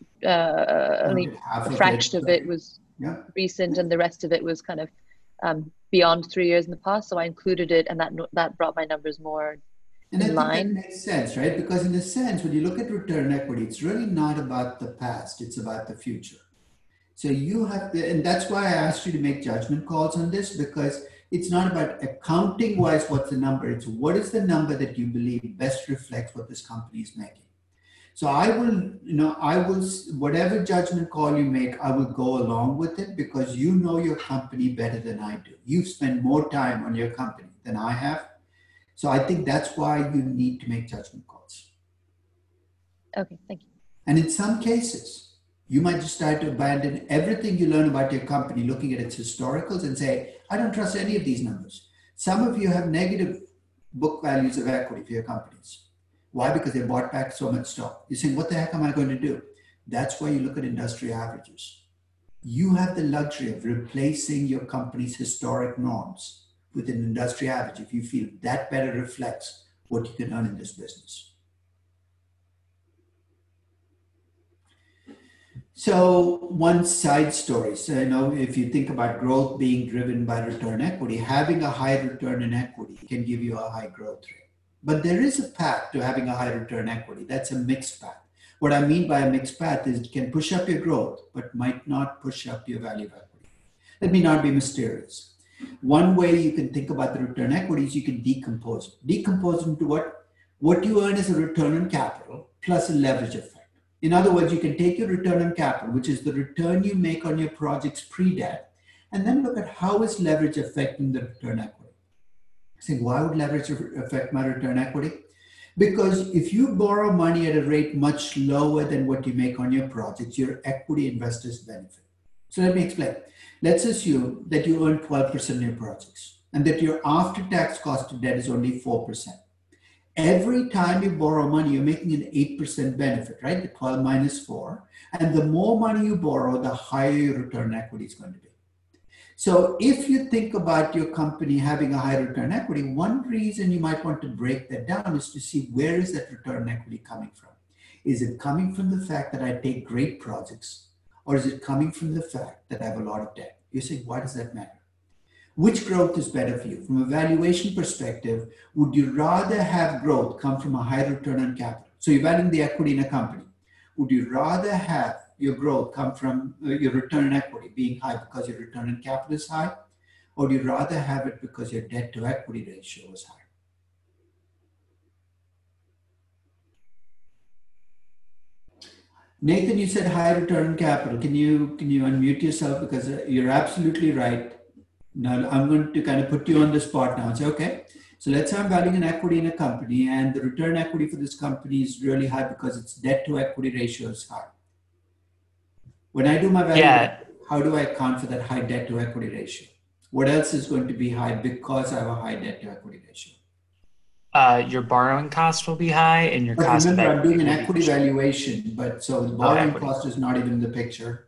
only a fraction of it was recent, and the rest of it was kind of beyond 3 years in the past. So I included it, and that brought my numbers more in line. That makes sense, right? Because in a sense, when you look at return equity, it's really not about the past, it's about the future. So you have to, and that's why I asked you to make judgment calls on this, because it's not about accounting wise what's the number, it's what is the number that you believe best reflects what this company is making. So I will, whatever judgment call you make, I will go along with it because you know your company better than I do. You've spent more time on your company than I have. So I think that's why you need to make judgment calls. Okay, thank you. And in some cases, you might just start to abandon everything you learn about your company, looking at its historicals and say, I don't trust any of these numbers. Some of you have negative book values of equity for your companies. Why? Because they bought back so much stock. You're saying, what the heck am I going to do? That's why you look at industry averages. You have the luxury of replacing your company's historic norms with an industry average if you feel that better reflects what you can earn in this business. So one side story, so if you think about growth being driven by return equity, having a high return in equity can give you a high growth rate. But there is a path to having a high return equity. That's a mixed path. What I mean by a mixed path is it can push up your growth, but might not push up your value of equity. Let me not be mysterious. One way you can think about the return equity is you can decompose it. Decompose into what? What you earn is a return on capital plus a leverage effect. In other words, you can take your return on capital, which is the return you make on your projects pre-debt, and then look at how is leverage affecting the return equity. Saying, why would leverage affect my return equity? Because if you borrow money at a rate much lower than what you make on your projects, your equity investors benefit. So let me explain. Let's assume that you earn 12% in your projects and that your after-tax cost of debt is only 4%. Every time you borrow money, you're making an 8% benefit, right? The 12 minus 4. And the more money you borrow, the higher your return equity is going to be. So if you think about your company having a high return equity, one reason you might want to break that down is to see where is that return equity coming from. Is it coming from the fact that I take great projects, or is it coming from the fact that I have a lot of debt? You say, why does that matter? Which growth is better for you? From a valuation perspective, would you rather have growth come from a high return on capital? So you're valuing the equity in a company. Would you rather have your growth come from your return on equity being high because your return on capital is high? Or do you rather have it because your debt to equity ratio is high? Nathan, you said high return on capital. Can you unmute yourself? Because you're absolutely right. Now I'm going to kind of put you on the spot now and say, okay, so let's say I'm valuing an equity in a company and the return equity for this company is really high because its debt to equity ratio is high. When I do my value, how do I account for that high debt to equity ratio? What else is going to be high because I have a high debt to equity ratio? Your borrowing cost will be high and your cost of equity. Remember, I'm doing an equity valuation, but so the borrowing cost is not even in the picture.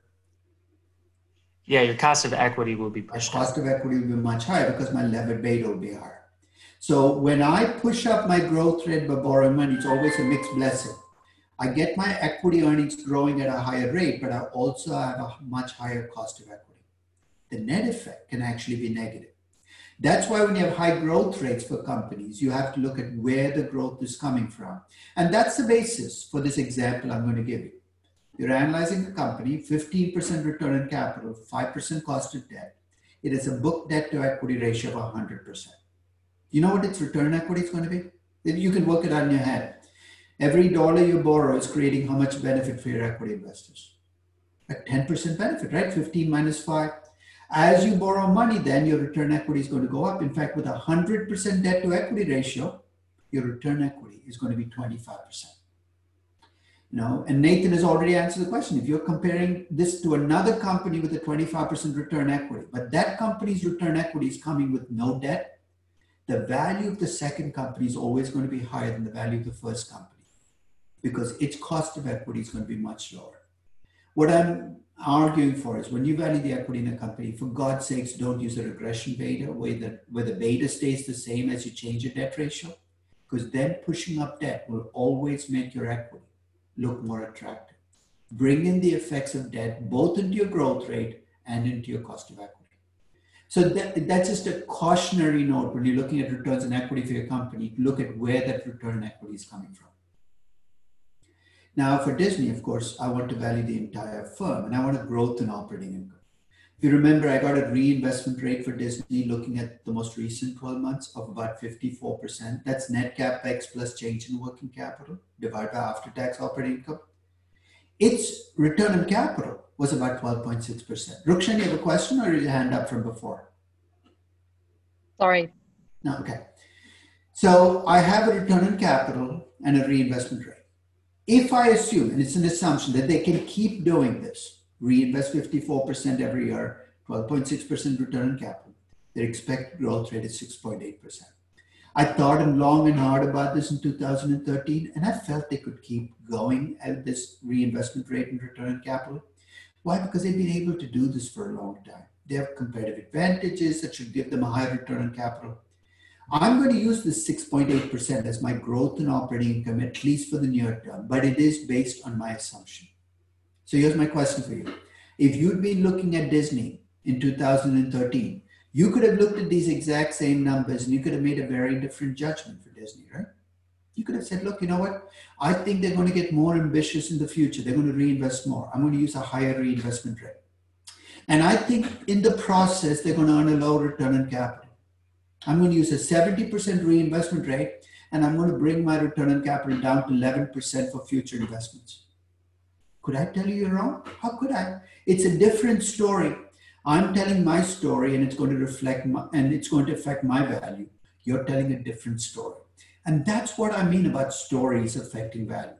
Yeah, your cost of equity will be pushed up. Cost of equity will be much higher because my levered beta will be higher. So when I push up my growth rate by borrowing money, it's always a mixed blessing. I get my equity earnings growing at a higher rate, but I also have a much higher cost of equity. The net effect can actually be negative. That's why when you have high growth rates for companies, you have to look at where the growth is coming from. And that's the basis for this example I'm going to give you. You're analyzing a company, 15% return on capital, 5% cost of debt. It has a book debt to equity ratio of 100%. You know what its return equity is going to be? You can work it out in your head. Every dollar you borrow is creating how much benefit for your equity investors? A 10% benefit, right? 15 minus 5. As you borrow money, then your return equity is going to go up. In fact, with a 100% debt to equity ratio, your return equity is going to be 25%. And Nathan has already answered the question. If you're comparing this to another company with a 25% return equity, but that company's return equity is coming with no debt, the value of the second company is always going to be higher than the value of the first company because its cost of equity is going to be much lower. What I'm arguing for is when you value the equity in a company, for God's sakes, don't use a regression beta where the beta stays the same as you change your debt ratio, because then pushing up debt will always make your equity look more attractive. Bring in the effects of debt both into your growth rate and into your cost of equity. So that's just a cautionary note when you're looking at returns on equity for your company, to look at where that return equity is coming from. Now for Disney, of course, I want to value the entire firm and I want a growth in operating income. If you remember, I got a reinvestment rate for Disney looking at the most recent 12 months of about 54%. That's net capex plus change in working capital divided by after-tax operating income. Its return on capital was about 12.6%. Rukshan, you have a question or your hand up from before? Sorry. No, okay. So I have a return on capital and a reinvestment rate. If I assume, and it's an assumption, that they can keep doing this, reinvest 54% every year, 12.6% return on capital, their expected growth rate is 6.8%. I thought long and hard about this in 2013, and I felt they could keep going at this reinvestment rate and return on capital. Why? Because they've been able to do this for a long time. They have competitive advantages that should give them a higher return on capital. I'm going to use this 6.8% as my growth in operating income, at least for the near term, but it is based on my assumption. So here's my question for you. If you'd been looking at Disney in 2013, you could have looked at these exact same numbers and you could have made a very different judgment for Disney, right? You could have said, look, you know what? I think they're going to get more ambitious in the future. They're going to reinvest more. I'm going to use a higher reinvestment rate. And I think in the process, they're going to earn a low return on capital. I'm going to use a 70% reinvestment rate, and I'm going to bring my return on capital down to 11% for future investments. Could I tell you you're wrong? How could I? It's a different story. I'm telling my story, and it's going to reflect and it's going to affect my value. You're telling a different story. And that's what I mean about stories affecting value.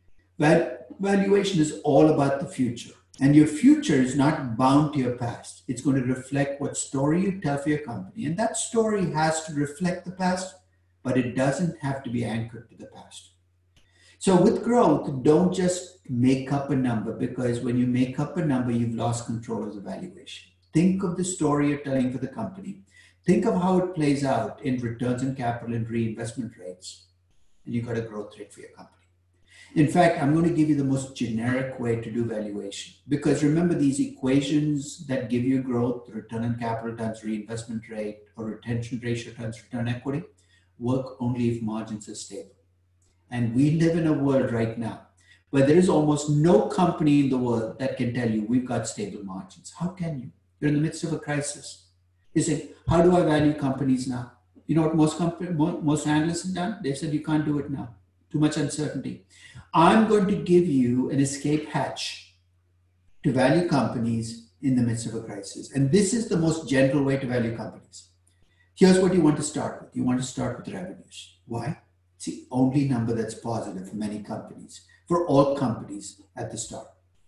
Valuation is all about the future. And your future is not bound to your past. It's going to reflect what story you tell for your company. And that story has to reflect the past, but it doesn't have to be anchored to the past. So with growth, don't just make up a number, because when you make up a number, you've lost control of the valuation. Think of the story you're telling for the company. Think of how it plays out in returns on capital and reinvestment rates. And you've got a growth rate for your company. In fact, I'm going to give you the most generic way to do valuation, because remember, these equations that give you growth, return on capital times reinvestment rate or retention ratio times return equity, work only if margins are stable. And we live in a world right now where there is almost no company in the world that can tell you we've got stable margins. How can you? You're in the midst of a crisis. You say, how do I value companies now? You know what most analysts have done? They've said you can't do it now. Too much uncertainty. I'm going to give you an escape hatch to value companies in the midst of a crisis. And this is the most general way to value companies. Here's what you want to start with. You want to start with revenues. Why? It's the only number that's positive for many companies, for all companies at the start.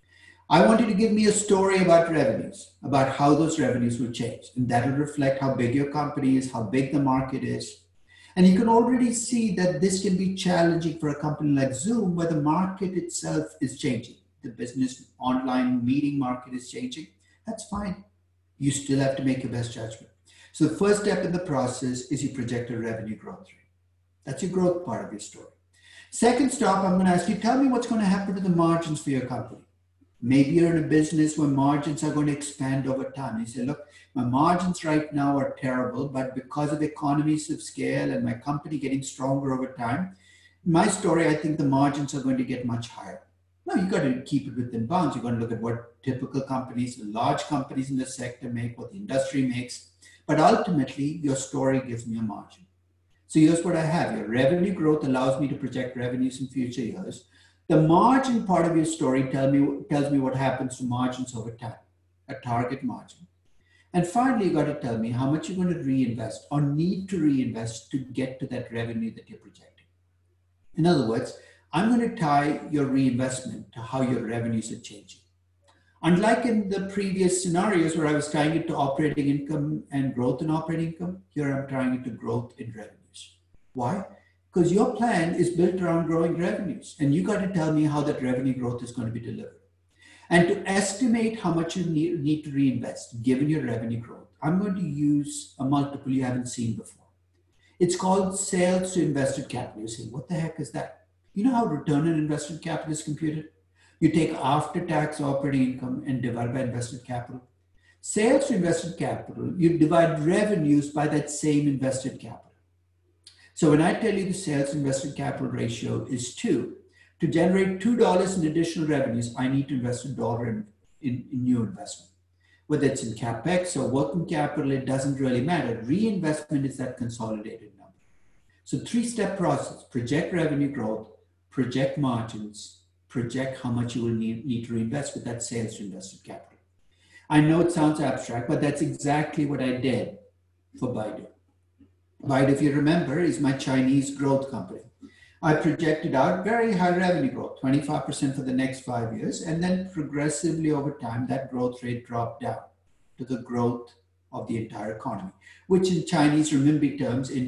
I want you to give me a story about revenues, about how those revenues will change. And that will reflect how big your company is, how big the market is. And you can already see that this can be challenging for a company like Zoom, where the market itself is changing. The business online meeting market is changing. That's fine. You still have to make your best judgment. So the first step in the process is you project a revenue growth rate. That's your growth part of your story. Second stop, I'm going to ask you, tell me what's going to happen to the margins for your company. Maybe you're in a business where margins are going to expand over time. You say, look, my margins right now are terrible, but because of economies of scale and my company getting stronger over time, my story, I think the margins are going to get much higher. No, you've got to keep it within bounds. You're going to look at what typical companies, large companies in the sector make, what the industry makes. But ultimately, your story gives me a margin. So here's what I have. Your revenue growth allows me to project revenues in future years. The margin part of your story tells me what happens to margins over time, a target margin. And finally, you got to tell me how much you're going to reinvest or need to reinvest to get to that revenue that you're projecting. In other words, I'm going to tie your reinvestment to how your revenues are changing. Unlike in the previous scenarios where I was tying it to operating income and growth in operating income, here I'm tying it to growth in revenues. Why? Because your plan is built around growing revenues, and you got to tell me how that revenue growth is going to be delivered. And to estimate how much you need to reinvest, given your revenue growth, I'm going to use a multiple you haven't seen before. It's called sales to invested capital. You say, what the heck is that? You know how return on invested capital is computed? You take after-tax operating income and divide by invested capital. Sales to invested capital, you divide revenues by that same invested capital. So when I tell you the sales invested capital ratio is 2, to generate $2 in additional revenues, I need to invest $1 in new investment. Whether it's in CapEx or working capital, it doesn't really matter. Reinvestment is that consolidated number. So 3-step process: project revenue growth, project margins, project how much you will need to reinvest with that sales to invested capital. I know it sounds abstract, but that's exactly what I did for Baidu. Baidu, if you remember, is my Chinese growth company. I projected out very high revenue growth, 25% for the next 5 years, and then progressively over time, that growth rate dropped down to the growth of the entire economy, which in Chinese renminbi terms in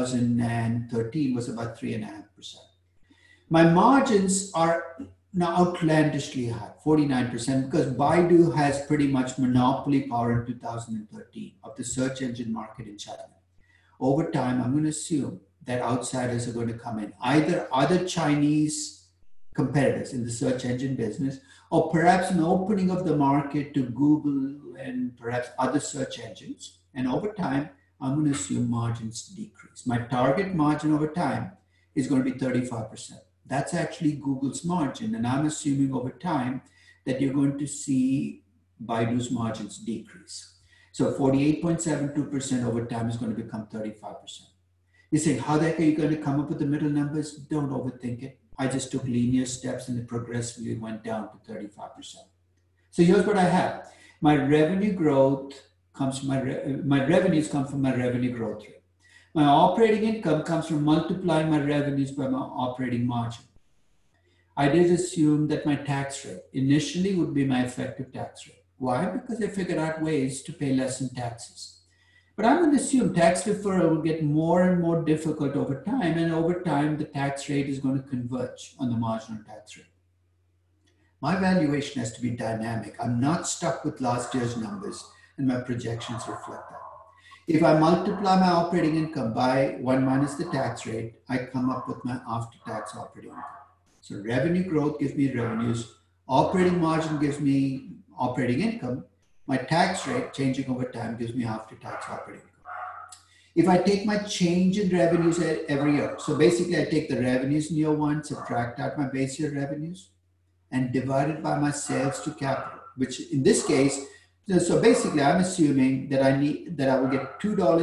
2013 was about 3.5%. My margins are now outlandishly high, 49%, because Baidu has pretty much monopoly power in 2013 of the search engine market in China. Over time, I'm going to assume that outsiders are going to come in, either other Chinese competitors in the search engine business, or perhaps an opening of the market to Google and perhaps other search engines. And over time, I'm going to assume margins decrease. My target margin over time is going to be 35%. That's actually Google's margin. And I'm assuming over time that you're going to see Baidu's margins decrease. So 48.72% over time is going to become 35%. You say, how the heck are you going to come up with the middle numbers? Don't overthink it. I just took linear steps and it progressively went down to 35%. So here's what I have. My revenue growth comes from my revenues come from my revenue growth rate. My operating income comes from multiplying my revenues by my operating margin. I did assume that my tax rate initially would be my effective tax rate. Why? Because I figured out ways to pay less in taxes. But I'm going to assume tax deferral will get more and more difficult over time, and over time the tax rate is going to converge on the marginal tax rate. My valuation has to be dynamic. I'm not stuck with last year's numbers, and my projections reflect that. If I multiply my operating income by 1 minus the tax rate, I come up with my after-tax operating income. So revenue growth gives me revenues, operating margin gives me operating income, my tax rate changing over time gives me after-tax operating income. If I take my change in revenues every year, so basically I take the revenues in year one, subtract out my base year revenues, and divide it by my sales to capital, which in this case, so basically I'm assuming that I will get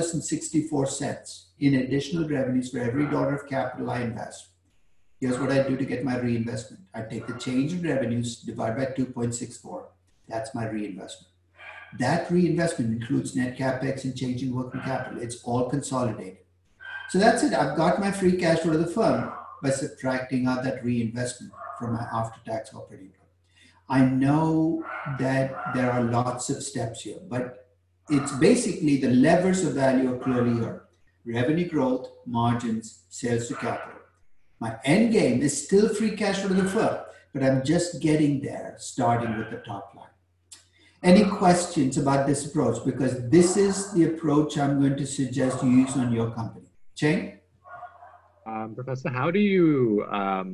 $2.64 in additional revenues for every dollar of capital I invest. Here's what I do to get my reinvestment. I take the change in revenues, divide by 2.64. That's my reinvestment. That reinvestment includes net capex and change in working capital. It's all consolidated. So that's it. I've got my free cash flow to the firm by subtracting out that reinvestment from my after-tax operating income. I know that there are lots of steps here, but it's basically the levers of value are clearly here. Revenue growth, margins, sales to capital. My end game is still free cash flow to the firm, but I'm just getting there, starting with the top line. Any questions about this approach? Because this is the approach I'm going to suggest you use on your company. Cheng? Professor, how do you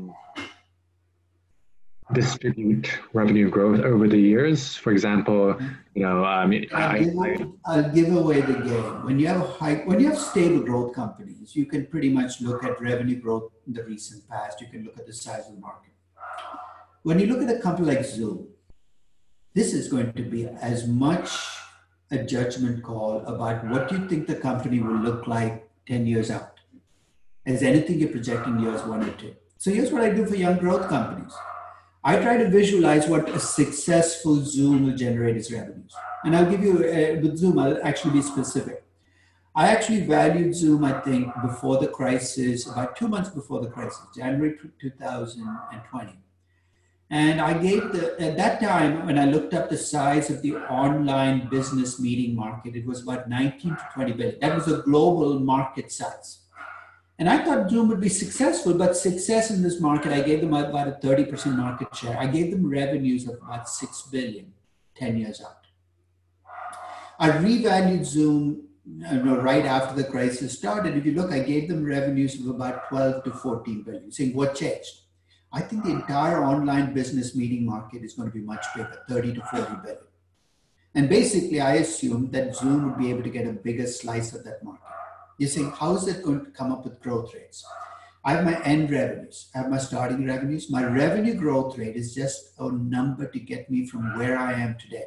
distribute revenue growth over the years? For example, I'll give away the game. When you have stable growth companies, you can pretty much look at revenue growth in the recent past. You can look at the size of the market. When you look at a company like Zoom, this is going to be as much a judgment call about what you think the company will look like 10 years out as anything you're projecting years 1 or 2. So here's what I do for young growth companies. I try to visualize what a successful Zoom will generate as revenues. And I'll give you, with Zoom, I'll actually be specific. I actually valued Zoom, I think, before the crisis, about 2 months before the crisis, January 2020. And I gave at that time, when I looked up the size of the online business meeting market, it was about 19 to 20 billion. That was a global market size. And I thought Zoom would be successful, but success in this market, I gave them about a 30% market share. I gave them revenues of about 6 billion, 10 years out. I revalued Zoom right after the crisis started. If you look, I gave them revenues of about 12 to 14 billion, saying what changed? I think the entire online business meeting market is going to be much bigger, 30 to 40 billion. And basically, I assumed that Zoom would be able to get a bigger slice of that market. You're saying, how is it going to come up with growth rates? I have my end revenues. I have my starting revenues. My revenue growth rate is just a number to get me from where I am today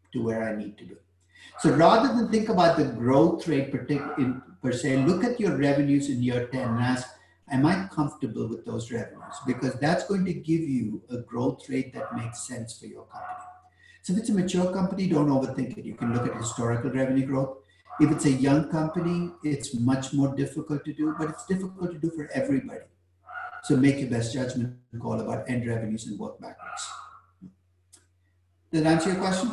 to where I need to be. So rather than think about the growth rate per se, look at your revenues in year 10 and ask, am I comfortable with those revenues? Because that's going to give you a growth rate that makes sense for your company. So if it's a mature company, don't overthink it. You can look at historical revenue growth. If it's a young company, it's much more difficult to do, but it's difficult to do for everybody. So make your best judgment call about end revenues and work backwards. Did that answer your question?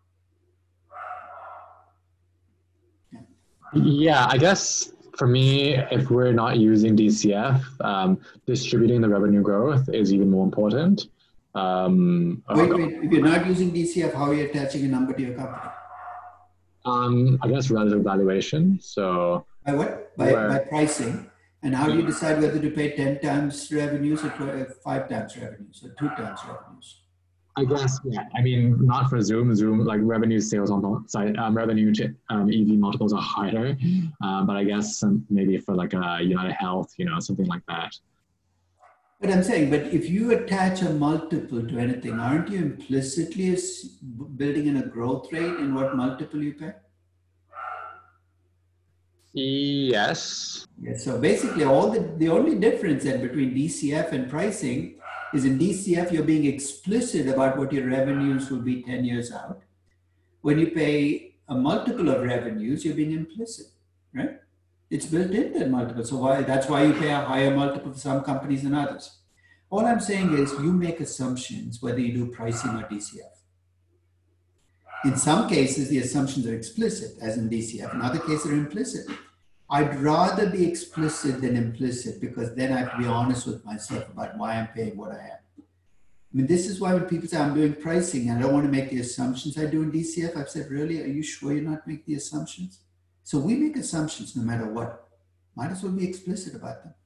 Yeah, I guess for me, if we're not using DCF, distributing the revenue growth is even more important. Wait, if you're not using DCF, how are you attaching a number to your company? I guess relative valuation. So by what? By pricing. And how do you decide whether to pay 10 times revenues or 5 times revenues or 2 times revenues? I guess, yeah. I mean, not for Zoom. Zoom, like revenue sales on site, revenue to EV multiples are higher. But I guess maybe for like a United Health, something like that. But I'm saying, but if you attach a multiple to anything, aren't you implicitly building in a growth rate in what multiple you pay? Yes. Yes. So basically, the only difference then between DCF and pricing is in DCF, you're being explicit about what your revenues will be 10 years out. When you pay a multiple of revenues, you're being implicit, right? It's built in that multiple. So that's why you pay a higher multiple for some companies than others. All I'm saying is you make assumptions whether you do pricing or DCF. In some cases, the assumptions are explicit, as in DCF. In other cases, they're implicit. I'd rather be explicit than implicit because then I have to be honest with myself about why I'm paying what I am. I mean, this is why when people say I'm doing pricing and I don't want to make the assumptions I do in DCF, I've said, really, are you sure you're not making the assumptions? So we make assumptions no matter what. Might as well be explicit about them.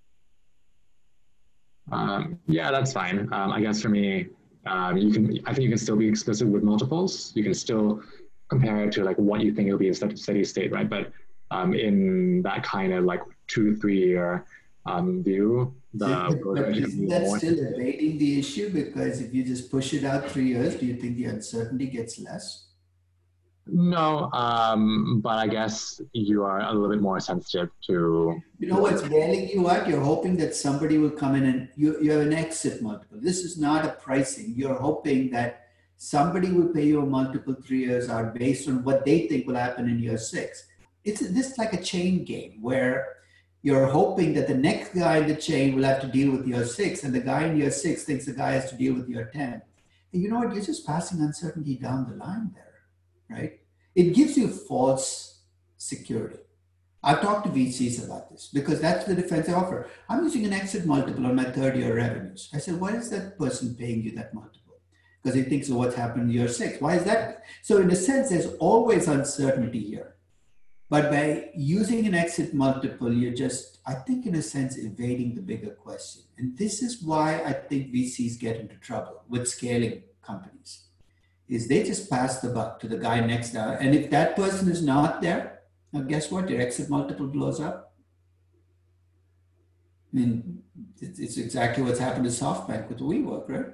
Yeah, that's fine. I guess for me, I think you can still be explicit with multiples. You can still compare it to like what you think it'll be in steady state, right? But in that kind of like 2-3 year view, isn't that still evading the issue? Because if you just push it out 3 years, do you think the uncertainty gets less? No, but I guess you are a little bit more sensitive to. You know what's bailing you out? You're hoping that somebody will come in and you have an exit multiple. This is not a pricing. You're hoping that somebody will pay you a multiple 3 years out based on what they think will happen in year 6. This is like a chain game where you're hoping that the next guy in the chain will have to deal with year 6, and the guy in year 6 thinks the guy has to deal with year 10. And you know what? You're just passing uncertainty down the line there. Right? It gives you false security. I've talked to VCs about this because that's the defense I offer. I'm using an exit multiple on my 3rd year revenues. I said, why is that person paying you that multiple? Because he thinks of what's happened in year 6. Why is that? So in a sense, there's always uncertainty here. But by using an exit multiple, you're just, I think in a sense, evading the bigger question. And this is why I think VCs get into trouble with scaling companies. Is they just pass the buck to the guy next door. And if that person is not there, now guess what? Your exit multiple blows up. I mean, it's exactly what's happened to SoftBank with WeWork, right?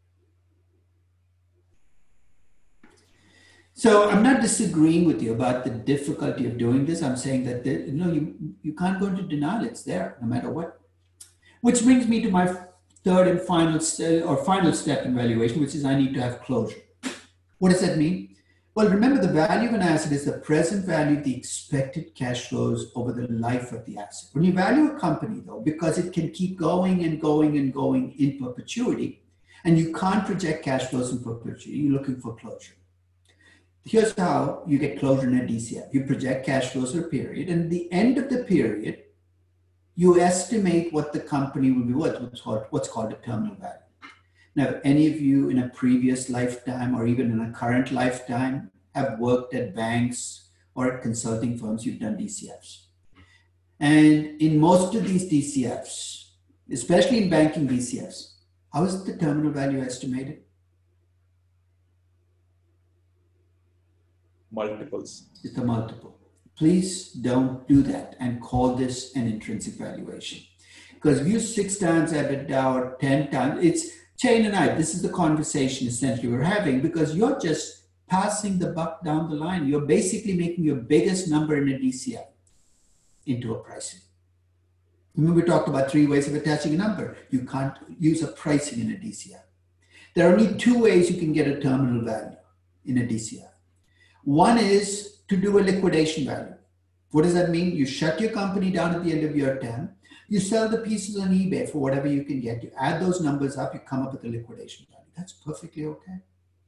So I'm not disagreeing with you about the difficulty of doing this. I'm saying that you can't go into denial. It's there no matter what. Which brings me to my 3rd and final step in valuation, which is I need to have closure. What does that mean? Well, remember the value of an asset is the present value of the expected cash flows over the life of the asset. When you value a company though, because it can keep going and going and going in perpetuity, and you can't project cash flows in perpetuity, you're looking for closure. Here's how you get closure in a DCF. You project cash flows for a period, and at the end of the period, you estimate what the company will be worth, what's called a terminal value. Now, if any of you in a previous lifetime or even in a current lifetime have worked at banks or at consulting firms, you've done DCFs. And in most of these DCFs, especially in banking DCFs, how is the terminal value estimated? Multiples. It's a multiple. Please don't do that and call this an intrinsic valuation. Because if you 6 times EBITDA or 10 times, it's chain and I. This is the conversation essentially we're having because you're just passing the buck down the line. You're basically making your biggest number in a DCF into a pricing. Remember, we talked about 3 ways of attaching a number. You can't use a pricing in a DCF. There are only 2 ways you can get a terminal value in a DCF. One is to do a liquidation value. What does that mean? You shut your company down at the end of year 10. You sell the pieces on eBay for whatever you can get. You add those numbers up, you come up with a liquidation value. That's perfectly okay.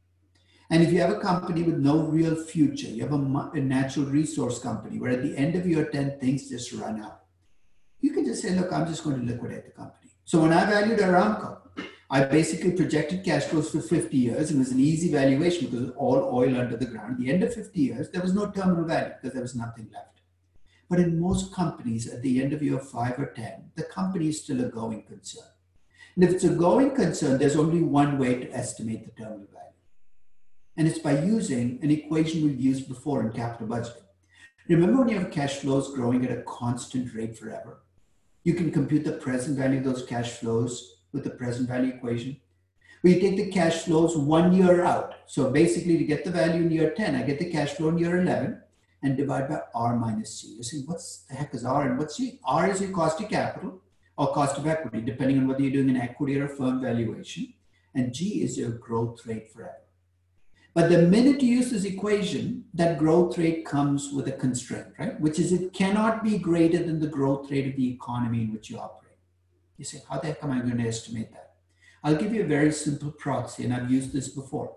And if you have a company with no real future, you have a natural resource company where at the end of year 10, things just run out. You can just say, look, I'm just going to liquidate the company. So when I valued Aramco, I basically projected cash flows for 50 years. It was an easy valuation because it was all oil under the ground. At the end of 50 years, there was no terminal value because there was nothing left. But in most companies, at the end of year 5 or 10, the company is still a going concern. And if it's a going concern, there's only one way to estimate the terminal value. And it's by using an equation we've used before in capital budgeting. Remember when you have cash flows growing at a constant rate forever? You can compute the present value of those cash flows with the present value equation. Where you take the cash flows 1 year out. So basically to get the value in year 10, I get the cash flow in year 11 and divide by R minus C. You're saying, what the heck is R and what's C? R is your cost of capital or cost of equity, depending on whether you're doing an equity or a firm valuation. And G is your growth rate forever. But the minute you use this equation, that growth rate comes with a constraint, right? Which is it cannot be greater than the growth rate of the economy in which you operate. You say, how the heck am I going to estimate that? I'll give you a very simple proxy, and I've used this before.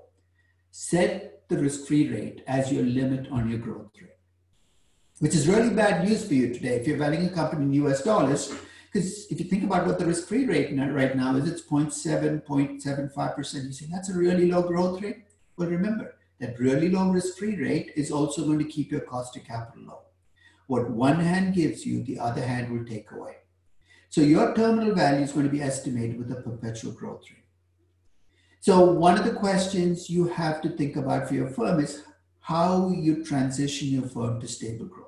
Set the risk-free rate as your limit on your growth rate, which is really bad news for you today if you're valuing a company in US dollars, because if you think about what the risk-free rate right now is, it's 0.7, 0.75%. You say, that's a really low growth rate. Well, remember, that really low risk-free rate is also going to keep your cost of capital low. What one hand gives you, the other hand will take away. So your terminal value is going to be estimated with a perpetual growth rate. So one of the questions you have to think about for your firm is how you transition your firm to stable growth.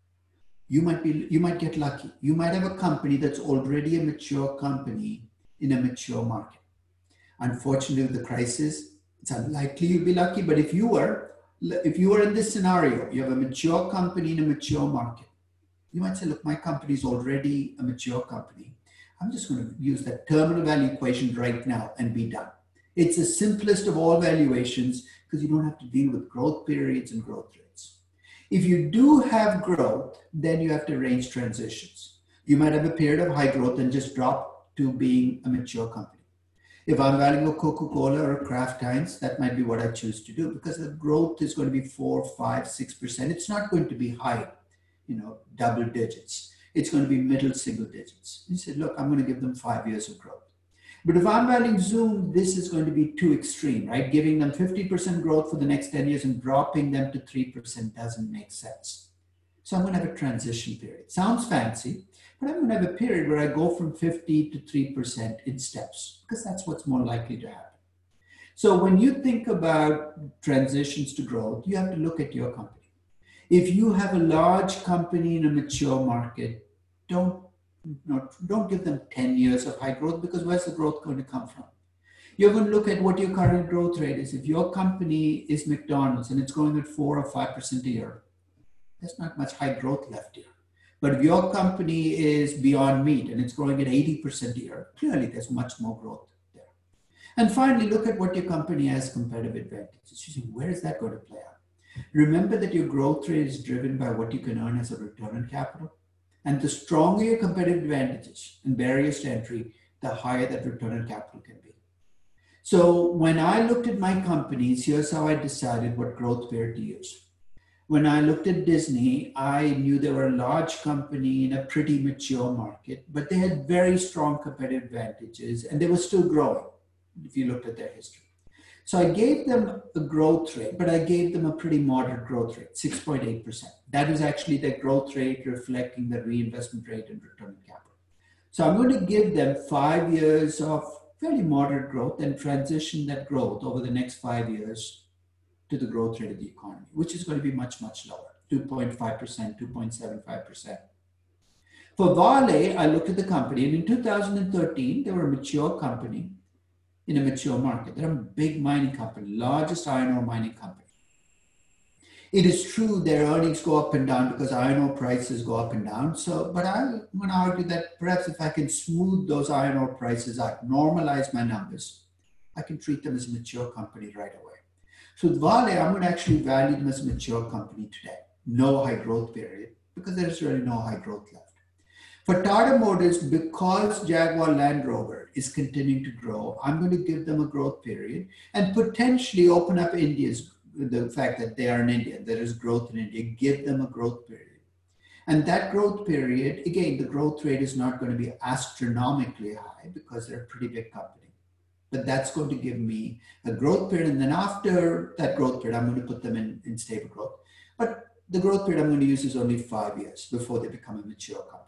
You might get lucky. You might have a company that's already a mature company in a mature market. Unfortunately, with the crisis, it's unlikely you'll be lucky, but if you were in this scenario, you have a mature company in a mature market, you might say, look, my company is already a mature company. I'm just going to use that terminal value equation right now and be done. It's the simplest of all valuations because you don't have to deal with growth periods and growth rates. If you do have growth, then you have to arrange transitions. You might have a period of high growth and just drop to being a mature company. If I'm valuing a Coca-Cola or a Kraft Heinz, that might be what I choose to do because the growth is going to be 4, 5, 6%. It's not going to be high, double digits. It's going to be middle single digits. You said, look, I'm going to give them 5 years of growth. But if I'm valuing Zoom, this is going to be too extreme, right? Giving them 50% growth for the next 10 years and dropping them to 3% doesn't make sense. So I'm going to have a transition period. Sounds fancy, but I'm going to have a period where I go from 50 to 3% in steps because that's what's more likely to happen. So when you think about transitions to growth, you have to look at your company. If you have a large company in a mature market, don't give them 10 years of high growth because where's the growth going to come from? You're going to look at what your current growth rate is. If your company is McDonald's and it's growing at 4 or 5% a year, there's not much high growth left here. But if your company is Beyond Meat and it's growing at 80% a year, clearly there's much more growth there. And finally, look at what your company has competitive advantages. You say, where is that going to play out? Remember that your growth rate is driven by what you can earn as a return on capital. And the stronger your competitive advantages and barriers to entry, the higher that return on capital can be. So when I looked at my companies, here's how I decided what growth period to use. When I looked at Disney, I knew they were a large company in a pretty mature market, but they had very strong competitive advantages and they were still growing if you looked at their history. So I gave them a growth rate, but I gave them a pretty moderate growth rate, 6.8%. That is actually their growth rate reflecting the reinvestment rate and return on capital. So I'm going to give them 5 years of fairly moderate growth and transition that growth over the next 5 years to the growth rate of the economy, which is going to be much, much lower, 2.5%, 2.75%. For Vale, I looked at the company, and in 2013, they were a mature company in a mature market. They're a big mining company, largest iron ore mining company. It is true their earnings go up and down because iron ore prices go up and down. So, but I'm going to argue that perhaps if I can smooth those iron ore prices out, normalize my numbers, I can treat them as a mature company right away. So with Vale, I'm going to actually value them as a mature company today. No high growth period, because there is really no high growth left. For Tata Motors, because Jaguar Land Rover is continuing to grow, I'm going to give them a growth period and potentially open up the fact that they are in India, there is growth in India, give them a growth period. And that growth period, again, the growth rate is not going to be astronomically high because they're a pretty big company. But that's going to give me a growth period. And then after that growth period, I'm going to put them in stable growth. But the growth period I'm going to use is only 5 years before they become a mature company.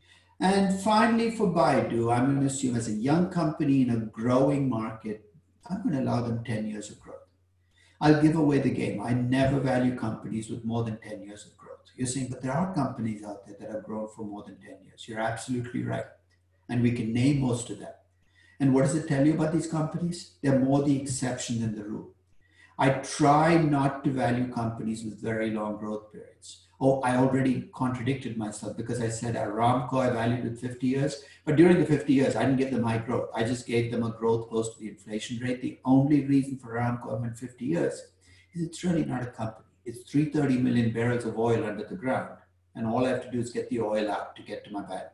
And finally, for Baidu, I'm going to assume as a young company in a growing market, I'm going to allow them 10 years of growth. I'll give away the game. I never value companies with more than 10 years of growth. You're saying, but there are companies out there that have grown for more than 10 years. You're absolutely right. And we can name most of them. And what does it tell you about these companies? They're more the exception than the rule. I try not to value companies with very long growth periods. Oh, I already contradicted myself because I said Aramco I valued with 50 years, but during the 50 years, I didn't give them high growth. I just gave them a growth close to the inflation rate. The only reason for Aramco I went 50 years is it's really not a company. It's 330 million barrels of oil under the ground. And all I have to do is get the oil out to get to my value.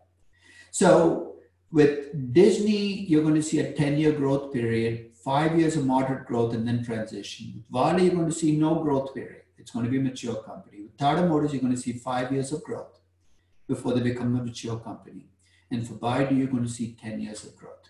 So with Disney, you're going to see a 10-year growth period, 5 years of moderate growth and then transition. With Vale, you're going to see no growth period. It's going to be a mature company. With Tata Motors, you're going to see 5 years of growth before they become a mature company. And for Baidu, you're going to see 10 years of growth.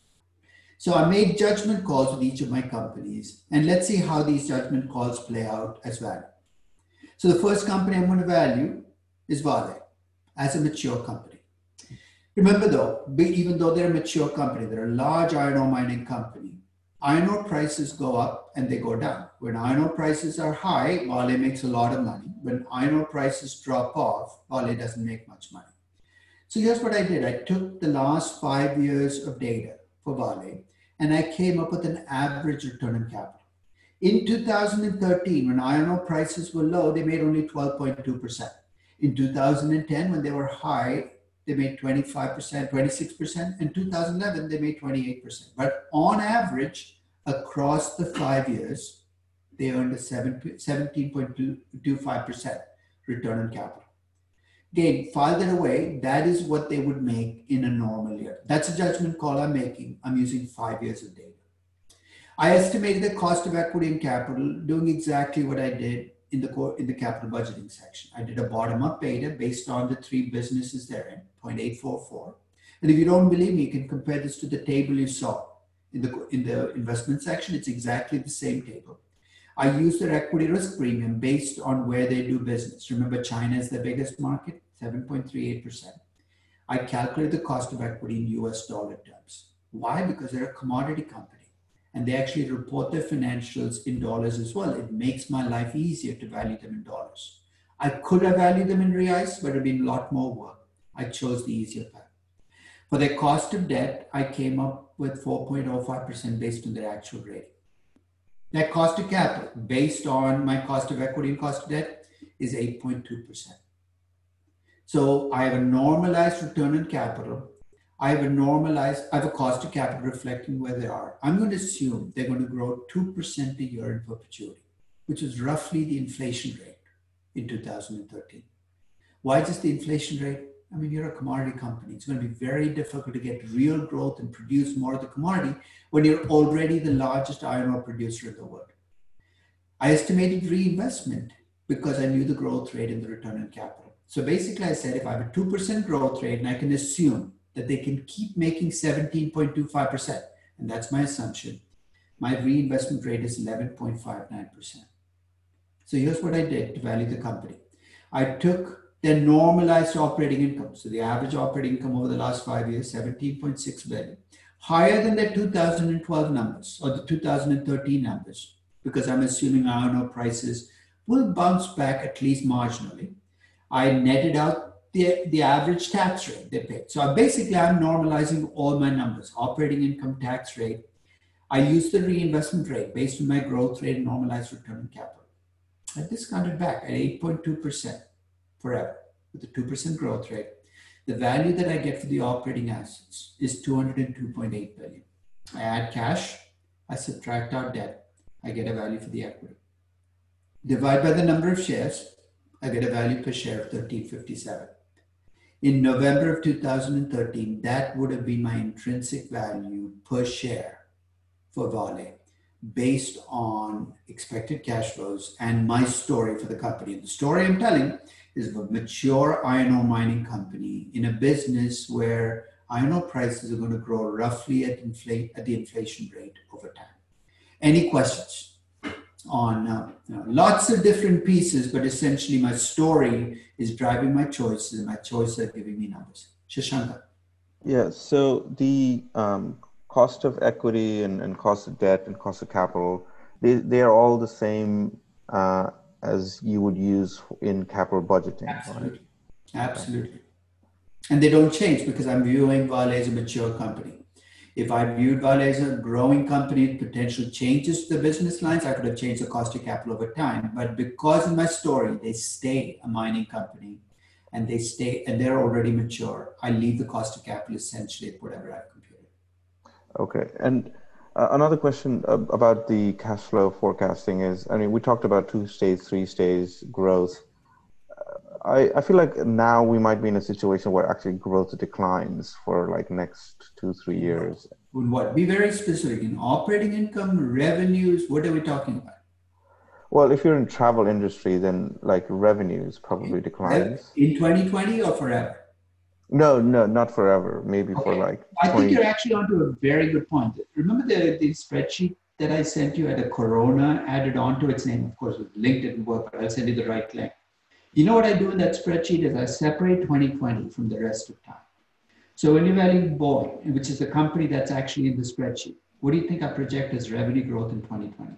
So I made judgment calls with each of my companies, and let's see how these judgment calls play out as value. So the first company I'm going to value is Vale as a mature company. Remember though, even though they're a mature company, they're a large iron ore mining company, iron ore prices go up and they go down. When iron ore prices are high, Vale makes a lot of money. When iron ore prices drop off, Vale doesn't make much money. So here's what I did. I took the last 5 years of data for Vale and I came up with an average return on capital. In 2013, when iron ore prices were low, they made only 12.2%. In 2010, when they were high, they made 25%, 26%. In 2011, they made 28%. But on average, across the 5 years, they earned a 17.25% return on capital. Again, file that away. That is what they would make in a normal year. That's a judgment call I'm making. I'm using 5 years of data. I estimated the cost of equity and capital, doing exactly what I did in the capital budgeting section. I did a bottom-up beta based on the 3 businesses they're in, 0.844. And if you don't believe me, you can compare this to the table you saw in the investment section. It's exactly the same table. I used their equity risk premium based on where they do business. Remember, China is the biggest market, 7.38%. I calculated the cost of equity in US dollar terms. Why? Because they're a commodity company. And they actually report their financials in dollars as well. It makes my life easier to value them in dollars. I could have valued them in reais, but it would be a lot more work. I chose the easier path. For their cost of debt, I came up with 4.05% based on their actual rating. Their cost of capital, based on my cost of equity and cost of debt, is 8.2%. So I have a normalized return on capital. I have a cost of capital reflecting where they are. I'm going to assume they're going to grow 2% a year in perpetuity, which is roughly the inflation rate in 2013. Why just the inflation rate? I mean, you're a commodity company. It's going to be very difficult to get real growth and produce more of the commodity when you're already the largest iron ore producer in the world. I estimated reinvestment because I knew the growth rate and the return on capital. So basically I said, if I have a 2% growth rate and I can assume that they can keep making 17.25%, and that's my assumption, my reinvestment rate is 11.59%. So here's what I did to value the company. I took their normalized operating income. So the average operating income over the last 5 years, 17.6 billion, higher than their 2012 numbers or the 2013 numbers, because I'm assuming iron ore prices will bounce back at least marginally. I netted out the average tax rate they paid. So I'm normalizing all my numbers, operating income, tax rate. I use the reinvestment rate based on my growth rate and normalized return on capital. I discounted back at 8.2% forever with a 2% growth rate. The value that I get for the operating assets is 202.8 billion. I add cash, I subtract out debt, I get a value for the equity. Divide by the number of shares, I get a value per share of 1357. In November of 2013, that would have been my intrinsic value per share for Vale based on expected cash flows and my story for the company. And the story I'm telling is of a mature iron ore mining company in a business where iron ore prices are going to grow roughly at the inflation rate over time. Any questions on lots of different pieces, but essentially my story is driving my choices and my choices are giving me numbers. Shashanka. Yeah, so the cost of equity and cost of debt and cost of capital, they are all the same as you would use in capital budgeting. Absolutely. Right? Absolutely. And they don't change because I'm viewing Vale as a mature company. If I viewed Vale as a growing company, potential changes to the business lines, I could have changed the cost of capital over time. But because in my story, they stay a mining company and they're already mature, I leave the cost of capital essentially at whatever I've computed. Okay. And another question about the cash flow forecasting is, I mean, we talked about 2 stage, 3 stage growth. I feel like now we might be in a situation where actually growth declines for like next 2-3 years. What? Be very specific. In operating income, revenues, what are we talking about? Well, if you're in travel industry, then like revenues probably declines. In 2020 or forever? No, not forever. Maybe for like 20. I think you're actually onto a very good point. Remember the spreadsheet that I sent you had a Corona added onto its name? Of course, the link didn't work, but I'll send you the right link. You know what I do in that spreadsheet is I separate 2020 from the rest of time. So when you're valuing Boeing, which is the company that's actually in the spreadsheet, what do you think I project as revenue growth in 2020?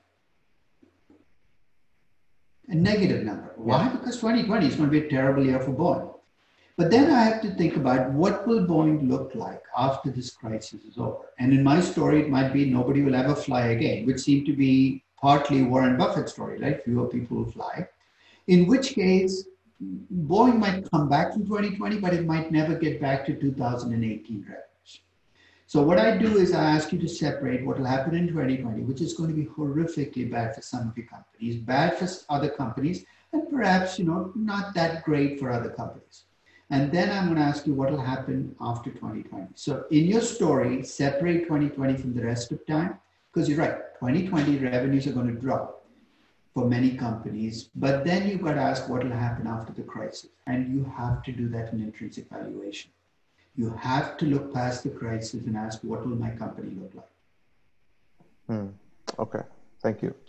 A negative number. Why? Because 2020 is going to be a terrible year for Boeing. But then I have to think about what will Boeing look like after this crisis is over. And in my story, it might be nobody will ever fly again, which seemed to be partly Warren Buffett's story, right? Fewer people will fly. In which case, Boeing might come back from 2020, but it might never get back to 2018 revenues. So what I do is I ask you to separate what will happen in 2020, which is going to be horrifically bad for some of your companies, bad for other companies, and perhaps, not that great for other companies. And then I'm going to ask you what will happen after 2020. So in your story, separate 2020 from the rest of time, because you're right, 2020 revenues are going to drop for many companies, but then you've got to ask what will happen after the crisis. And you have to do that in intrinsic valuation. You have to look past the crisis and ask, what will my company look like? Okay, thank you.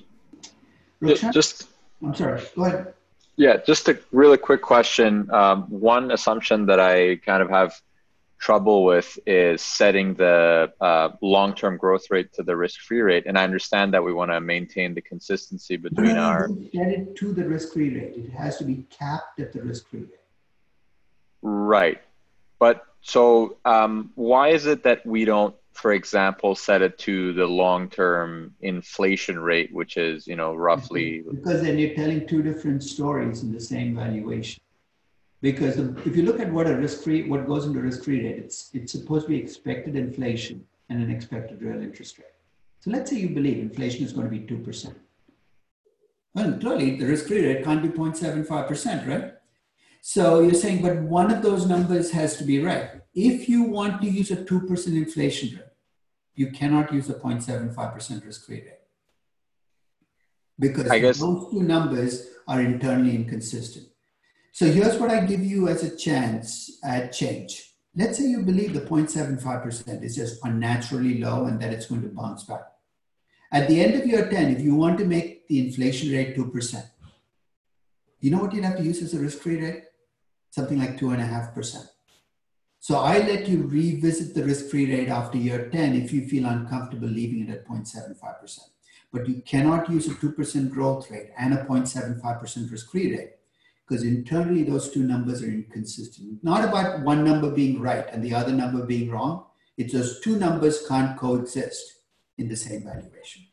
I'm sorry, go ahead. Yeah, just a really quick question. One assumption that I kind of have trouble with is setting the long-term growth rate to the risk-free rate. And I understand that we want to maintain the consistency between our... Get it to the risk-free rate. It has to be capped at the risk-free rate. Right. But so why is it that we don't, for example, set it to the long-term inflation rate, which is, roughly... Because then you're telling two different stories in the same valuation. Because if you look at what goes into risk-free rate, it's supposed to be expected inflation and an expected real interest rate. So let's say you believe inflation is going to be 2%. Well, clearly the risk-free rate can't be 0.75%, right? So you're saying, but one of those numbers has to be right. If you want to use a 2% inflation rate, you cannot use a 0.75% risk-free rate. Because those two numbers are internally inconsistent. So here's what I give you as a chance at change. Let's say you believe the 0.75% is just unnaturally low and that it's going to bounce back. At the end of year 10, if you want to make the inflation rate 2%, you know what you'd have to use as a risk-free rate? Something like 2.5%. So I let you revisit the risk-free rate after year 10 if you feel uncomfortable leaving it at 0.75%. But you cannot use a 2% growth rate and a 0.75% risk-free rate, because internally those two numbers are inconsistent. Not about one number being right and the other number being wrong. It's those two numbers can't coexist in the same valuation.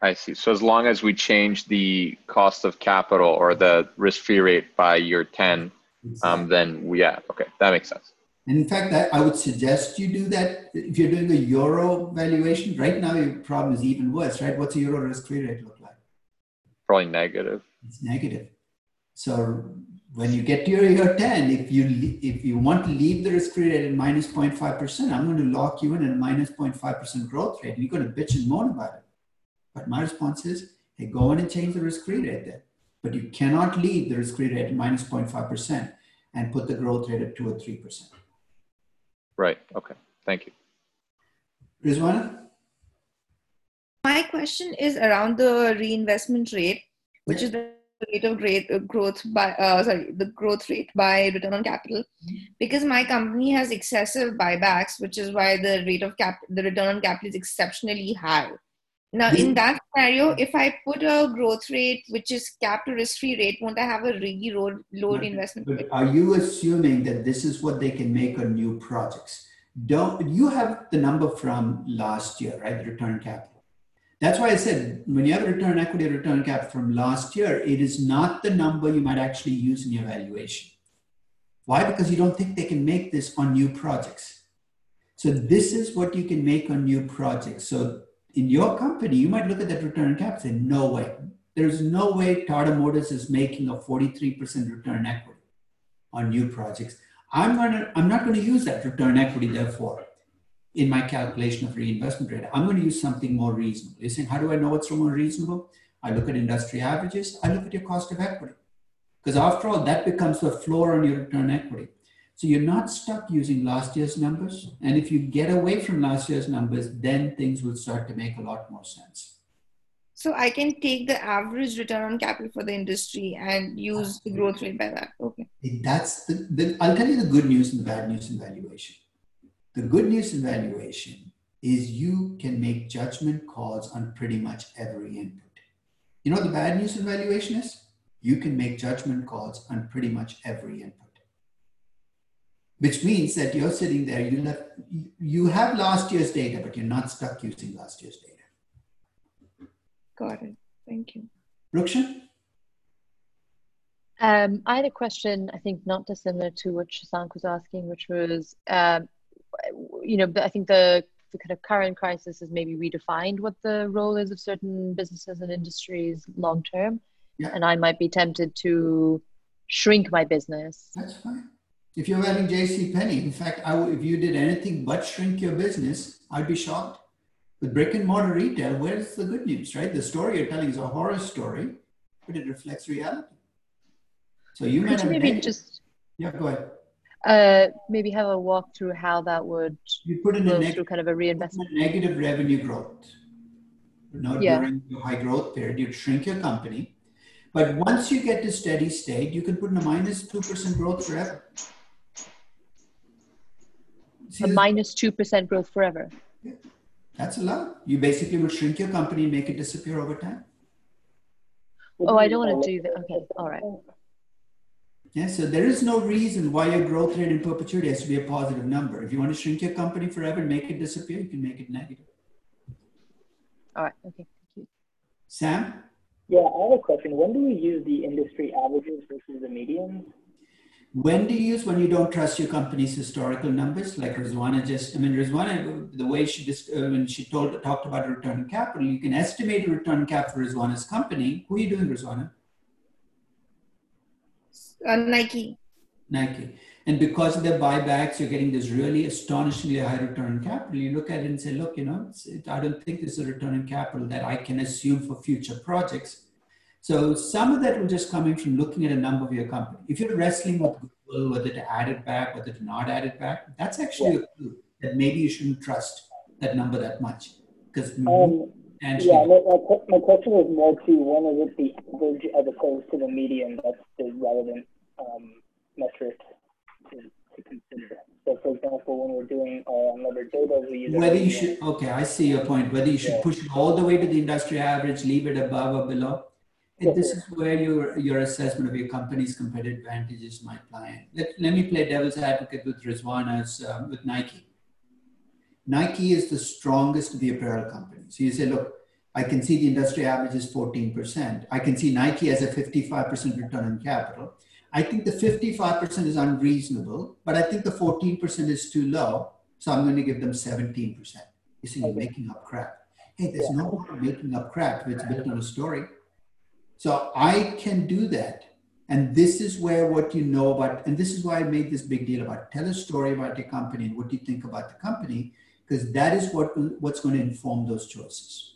I see. So as long as we change the cost of capital or the risk-free rate by year 10, then okay, that makes sense. And in fact, I would suggest you do that if you're doing a euro valuation. Right now, your problem is even worse, right? What's a euro risk-free rate look like? Probably negative. It's negative. So when you get to your year 10, if you want to leave the risk-free rate at minus 0.5%, I'm going to lock you in at a minus 0.5% growth rate. And you're going to bitch and moan about it. But my response is, hey, go in and change the risk-free rate there. But you cannot leave the risk-free rate at minus 0.5% and put the growth rate at 2 or 3%. Right. Okay. Thank you. Rizwana? My question is around the reinvestment rate, which is the rate of growth by the growth rate by return on capital, because my company has excessive buybacks, which is why the return on capital is exceptionally high. Now, in that scenario, if I put a growth rate which is capped to risk-free rate, won't I have a really low investment rate? Are you assuming that this is what they can make on new projects? You have the number from last year, right? The return capital. That's why I said when you have a return equity, return capital from last year, it is not the number you might actually use in your valuation. Why? Because you don't think they can make this on new projects. So this is what you can make on new projects. So in your company, you might look at that return on capital and say, no way. There's no way Tata Motors is making a 43% return equity on new projects. I'm not going to use that return equity, therefore, in my calculation of reinvestment rate. I'm going to use something more reasonable. You're saying, how do I know what's more reasonable? I look at industry averages. I look at your cost of equity. Because after all, that becomes the floor on your return equity. So you're not stuck using last year's numbers. And if you get away from last year's numbers, then things will start to make a lot more sense. So I can take the average return on capital for the industry and use the growth rate by that. Okay. That's I'll tell you the good news and the bad news in valuation. The good news in valuation is you can make judgment calls on pretty much every input. You know what the bad news in valuation is? You can make judgment calls on pretty much every input. Which means that you're sitting there, you have last year's data, but you're not stuck using last year's data. Got it. Thank you. Ruksha? I had a question, I think not dissimilar to what Shashank was asking, which was, I think the kind of current crisis has maybe redefined what the role is of certain businesses and industries long term. Yeah. And I might be tempted to shrink my business. That's fine. If you're running JCPenney, in fact, if you did anything but shrink your business, I'd be shocked. With brick and mortar retail, where's the good news, right? The story you're telling is a horror story, but it reflects reality. So you might have maybe just go ahead. Maybe have a walk through how that would you put in through kind of a reinvestment. Negative revenue growth. During your high growth period, you'd shrink your company. But once you get to steady state, you can put in a minus 2% growth forever. A minus 2% growth forever. Yeah. That's allowed. You basically would shrink your company and make it disappear over time. Oh, I don't want to do that. Okay, all right. Yeah, so there is no reason why your growth rate in perpetuity has to be a positive number. If you want to shrink your company forever and make it disappear, you can make it negative. All right, okay, thank you. Sam? Yeah, I have a question. When do we use the industry averages versus the medians? When do you use when you don't trust your company's historical numbers? Like Rizwana the way when she talked about return on capital, you can estimate a return on capital for Rizwana's company. Who are you doing, Rizwana? Nike. And because of their buybacks, you're getting this really astonishingly high return on capital. You look at it and say, look, I don't think this is a return on capital that I can assume for future projects. So some of that will just come in from looking at a number of your company. If you're wrestling with Google, whether to add it back, whether to not add it back, that's actually a clue that maybe you shouldn't trust that number that much. Because my question was more to when is it the average as opposed to the median that's the relevant metric to consider. So for example, when we're doing levered data, we use whether you should, okay, I see your point, whether you should push it all the way to the industry average, leave it above or below. This is where your assessment of your company's competitive advantages might lie in. Let me play devil's advocate with Rizwana's, with Nike. Nike is the strongest of the apparel companies. So you say, look, I can see the industry average is 14%. I can see Nike has a 55% return on capital. I think the 55% is unreasonable, but I think the 14% is too low. So I'm going to give them 17%. You see, you're making up crap. Hey, there's no point making up crap if it's built on a story. So I can do that. And this is where what you know about, and this is why I made this big deal about tell a story about your company and what you think about the company, because that is what's going to inform those choices.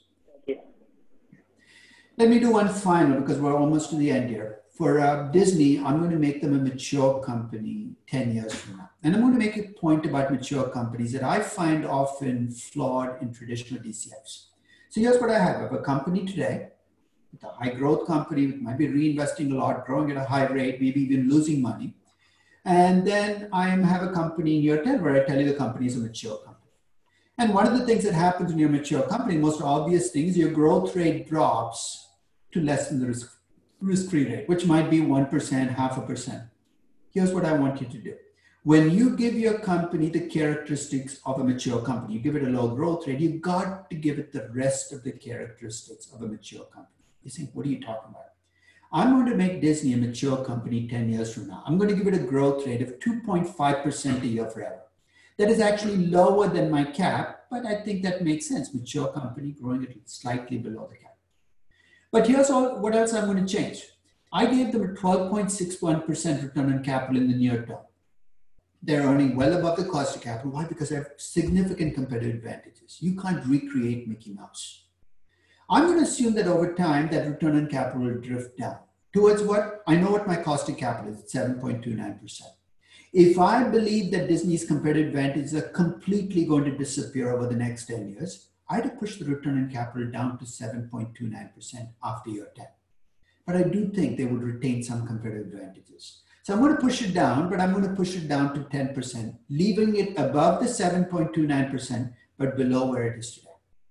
Let me do one final because we're almost to the end here. For Disney, I'm going to make them a mature company 10 years from now. And I'm going to make a point about mature companies that I find often flawed in traditional DCFs. So here's what I have. I have a company today, with a high growth company, that might be reinvesting a lot, growing at a high rate, maybe even losing money. And then I have a company in year 10 where I tell you the company is a mature company. And one of the things that happens in your mature company, most obvious thing is your growth rate drops to less than the risk-free rate, which might be 1%, 0.5%. Here's what I want you to do. When you give your company the characteristics of a mature company, you give it a low growth rate, you've got to give it the rest of the characteristics of a mature company. You think, what are you talking about? I'm going to make Disney a mature company 10 years from now. I'm going to give it a growth rate of 2.5% a year forever. That is actually lower than my cap, but I think that makes sense. Mature company growing at slightly below the cap. But here's what else I'm going to change. I gave them a 12.61% return on capital in the near term. They're earning well above the cost of capital. Why? Because they have significant competitive advantages. You can't recreate Mickey Mouse. I'm going to assume that over time, that return on capital will drift down towards what? I know what my cost of capital is, 7.29%. If I believe that Disney's competitive advantages are completely going to disappear over the next 10 years, I'd push the return on capital down to 7.29% after year 10. But I do think they would retain some competitive advantages. So I'm going to push it down, but I'm going to push it down to 10%, leaving it above the 7.29%, but below where it is today.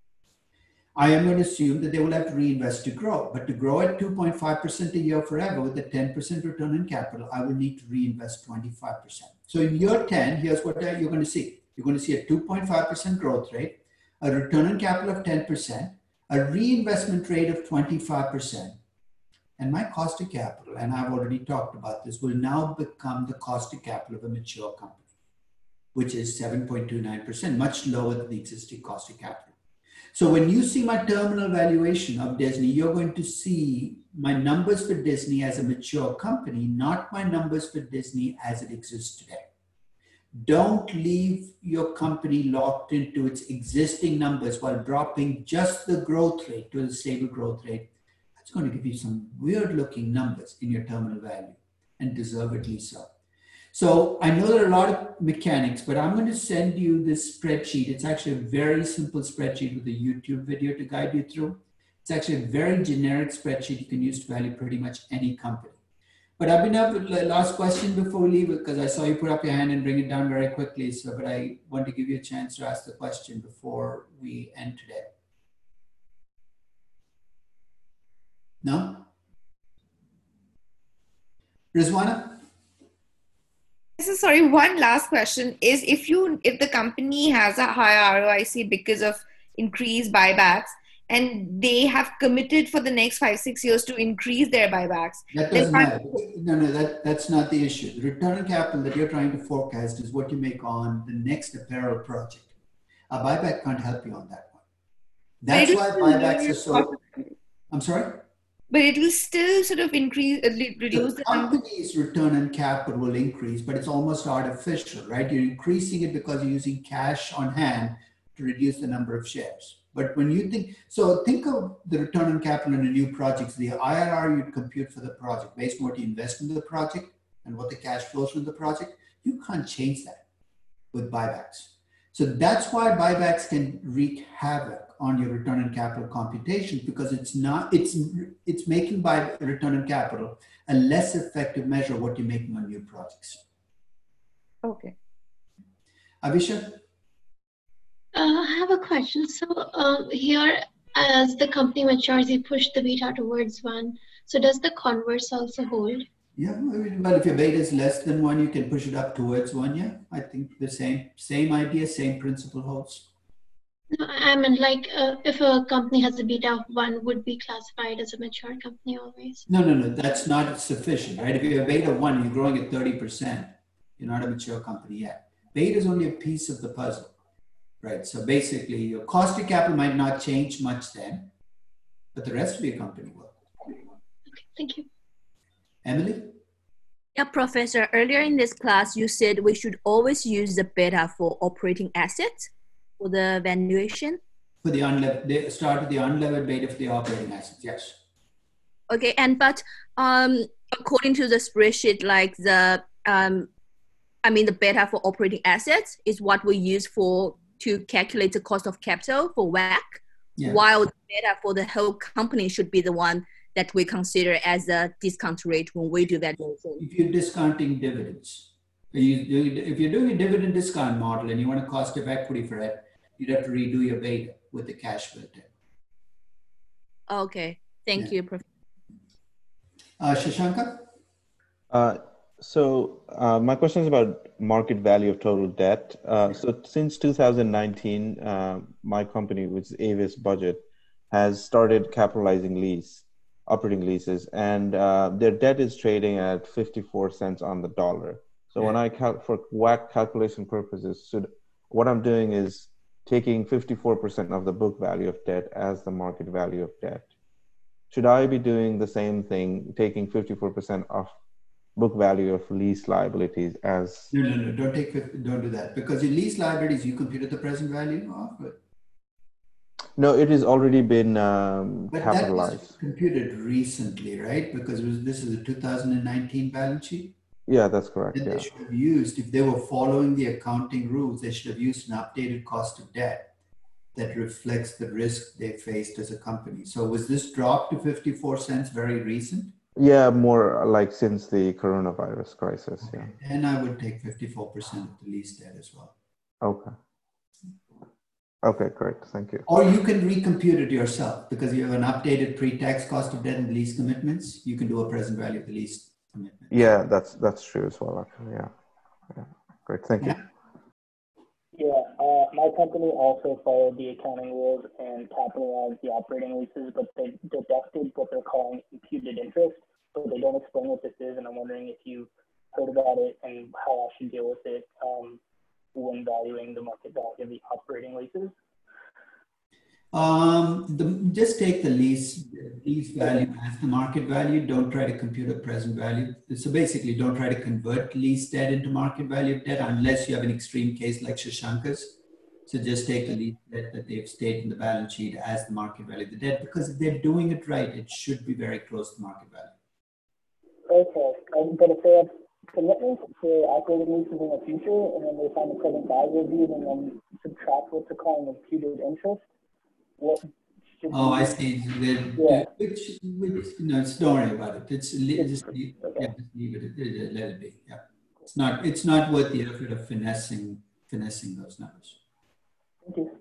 I am going to assume that they will have to reinvest to grow, but to grow at 2.5% a year forever with a 10% return on capital, I will need to reinvest 25%. So in year 10, here's what you're going to see. You're going to see a 2.5% growth rate, a return on capital of 10%, a reinvestment rate of 25%, and my cost of capital, and I've already talked about this, will now become the cost of capital of a mature company, which is 7.29%, much lower than the existing cost of capital. So when you see my terminal valuation of Disney, you're going to see my numbers for Disney as a mature company, not my numbers for Disney as it exists today. Don't leave your company locked into its existing numbers while dropping just the growth rate to a stable growth rate. That's going to give you some weird looking numbers in your terminal value, and deservedly so. So I know there are a lot of mechanics, but I'm going to send you this spreadsheet. It's actually a very simple spreadsheet with a YouTube video to guide you through. It's actually a very generic spreadsheet you can use to value pretty much any company. But Abhinav, the last question before we leave, because I saw you put up your hand and bring it down very quickly. So, but I want to give you a chance to ask the question before we end today. No? Rizwana? So sorry, one last question is if the company has a higher ROIC because of increased buybacks, and they have committed for the next 5-6 years to increase their buybacks. That doesn't matter. No, that's not the issue. The return on capital that you're trying to forecast is what you make on the next apparel project. A buyback can't help you on that one. That's why buybacks are so... I'm sorry? But it will still sort of reduce the company's return on capital will increase, but it's almost artificial, right? You're increasing it because you're using cash on hand to reduce the number of shares. But when you think of the return on capital in a new project, the IRR you'd compute for the project based on what you invest in the project and what the cash flows from the project. You can't change that with buybacks. So that's why buybacks can wreak havoc on your return on capital computation, because it's making by return on capital a less effective measure of what you're making on new projects. Okay. Abhisha? I have a question. So here, as the company matures, you push the beta towards 1. So does the converse also hold? Yeah, well, if your beta is less than 1, you can push it up towards 1. Yeah, I think the same idea, same principle holds. No, I mean, like, if a company has a beta of 1, would be classified as a mature company always. No, that's not sufficient, right? If you have beta 1, you're growing at 30%, you're not a mature company yet. Beta is only a piece of the puzzle, right? So basically, your cost of capital might not change much then, but the rest of your company will. Okay, thank you. Emily? Yeah, Professor, earlier in this class, you said we should always use the beta for operating assets for the valuation. For the unlevered, start with the unlevered beta for the operating assets, yes. Okay, but according to the spreadsheet, like the beta for operating assets is what we use to calculate the cost of capital for WACC, while the beta for the whole company should be the one that we consider as a discount rate when we do valuation. If you're discounting dividends, if you're doing a dividend discount model and you want a cost of equity for it, you'd have to redo your beta with the cash built in. Okay, thank you, Professor. Shashanka? My question is about market value of total debt. So since 2019, my company, which is Avis Budget, has started capitalizing operating leases, and their debt is trading at 54 cents on the dollar. So when for WACC calculation purposes, what I'm doing is taking 54% of the book value of debt as the market value of debt. Should I be doing the same thing, taking 54% of book value of lease liabilities as? No, don't do that, because your lease liabilities, you computed the present value of it. No, it has already been but capitalized. That was computed recently, right? Because this is a 2019 balance sheet. Yeah, that's correct. Then they should have used, if they were following the accounting rules, they should have used an updated cost of debt that reflects the risk they faced as a company. So was this drop to 54 cents very recent? Yeah, more like since the coronavirus crisis. Okay. Yeah. And I would take 54% of the lease debt as well. Okay. Okay, great. Thank you. Or you can recompute it yourself because you have an updated pre-tax cost of debt and lease commitments. You can do a present value of the lease commitment. Yeah, that's true as well. Actually, yeah. Great. Thank you. Yeah, my company also followed the accounting rules and capitalized the operating leases, but they deducted what they're calling imputed interest. So they don't explain what this is, and I'm wondering if you heard about it and how I should deal with it when valuing the market value of the operating leases. Just take the lease value as the market value. Don't try to compute a present value. So basically, don't try to convert lease debt into market value of debt unless you have an extreme case like Shashanka's. So just take the lease debt that they've stated in the balance sheet as the market value of the debt, because if they're doing it right, it should be very close to market value. Okay, but if they have commitments for operating leases in the future, and then they find the present value of these, and then subtract what they're calling imputed interest, what should I see. Which no, don't worry about it. Just leave it. Let it be. Yeah, it's not worth the effort of finessing those numbers. Thank you.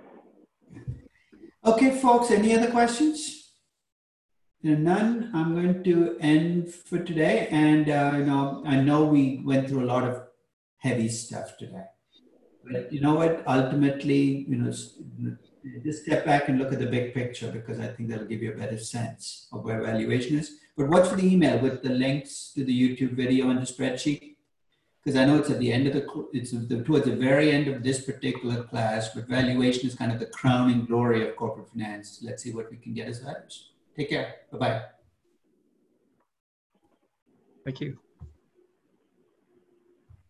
Okay, folks. Any other questions? None. I'm going to end for today. And I know we went through a lot of heavy stuff today, but you know what? Ultimately, just step back and look at the big picture, because I think that'll give you a better sense of where valuation is. But watch for the email with the links to the YouTube video and the spreadsheet, because I know it's at the end of towards the very end of this particular class, but valuation is kind of the crowning glory of corporate finance. Let's see what we can get as values. Take care. Bye-bye. Thank you.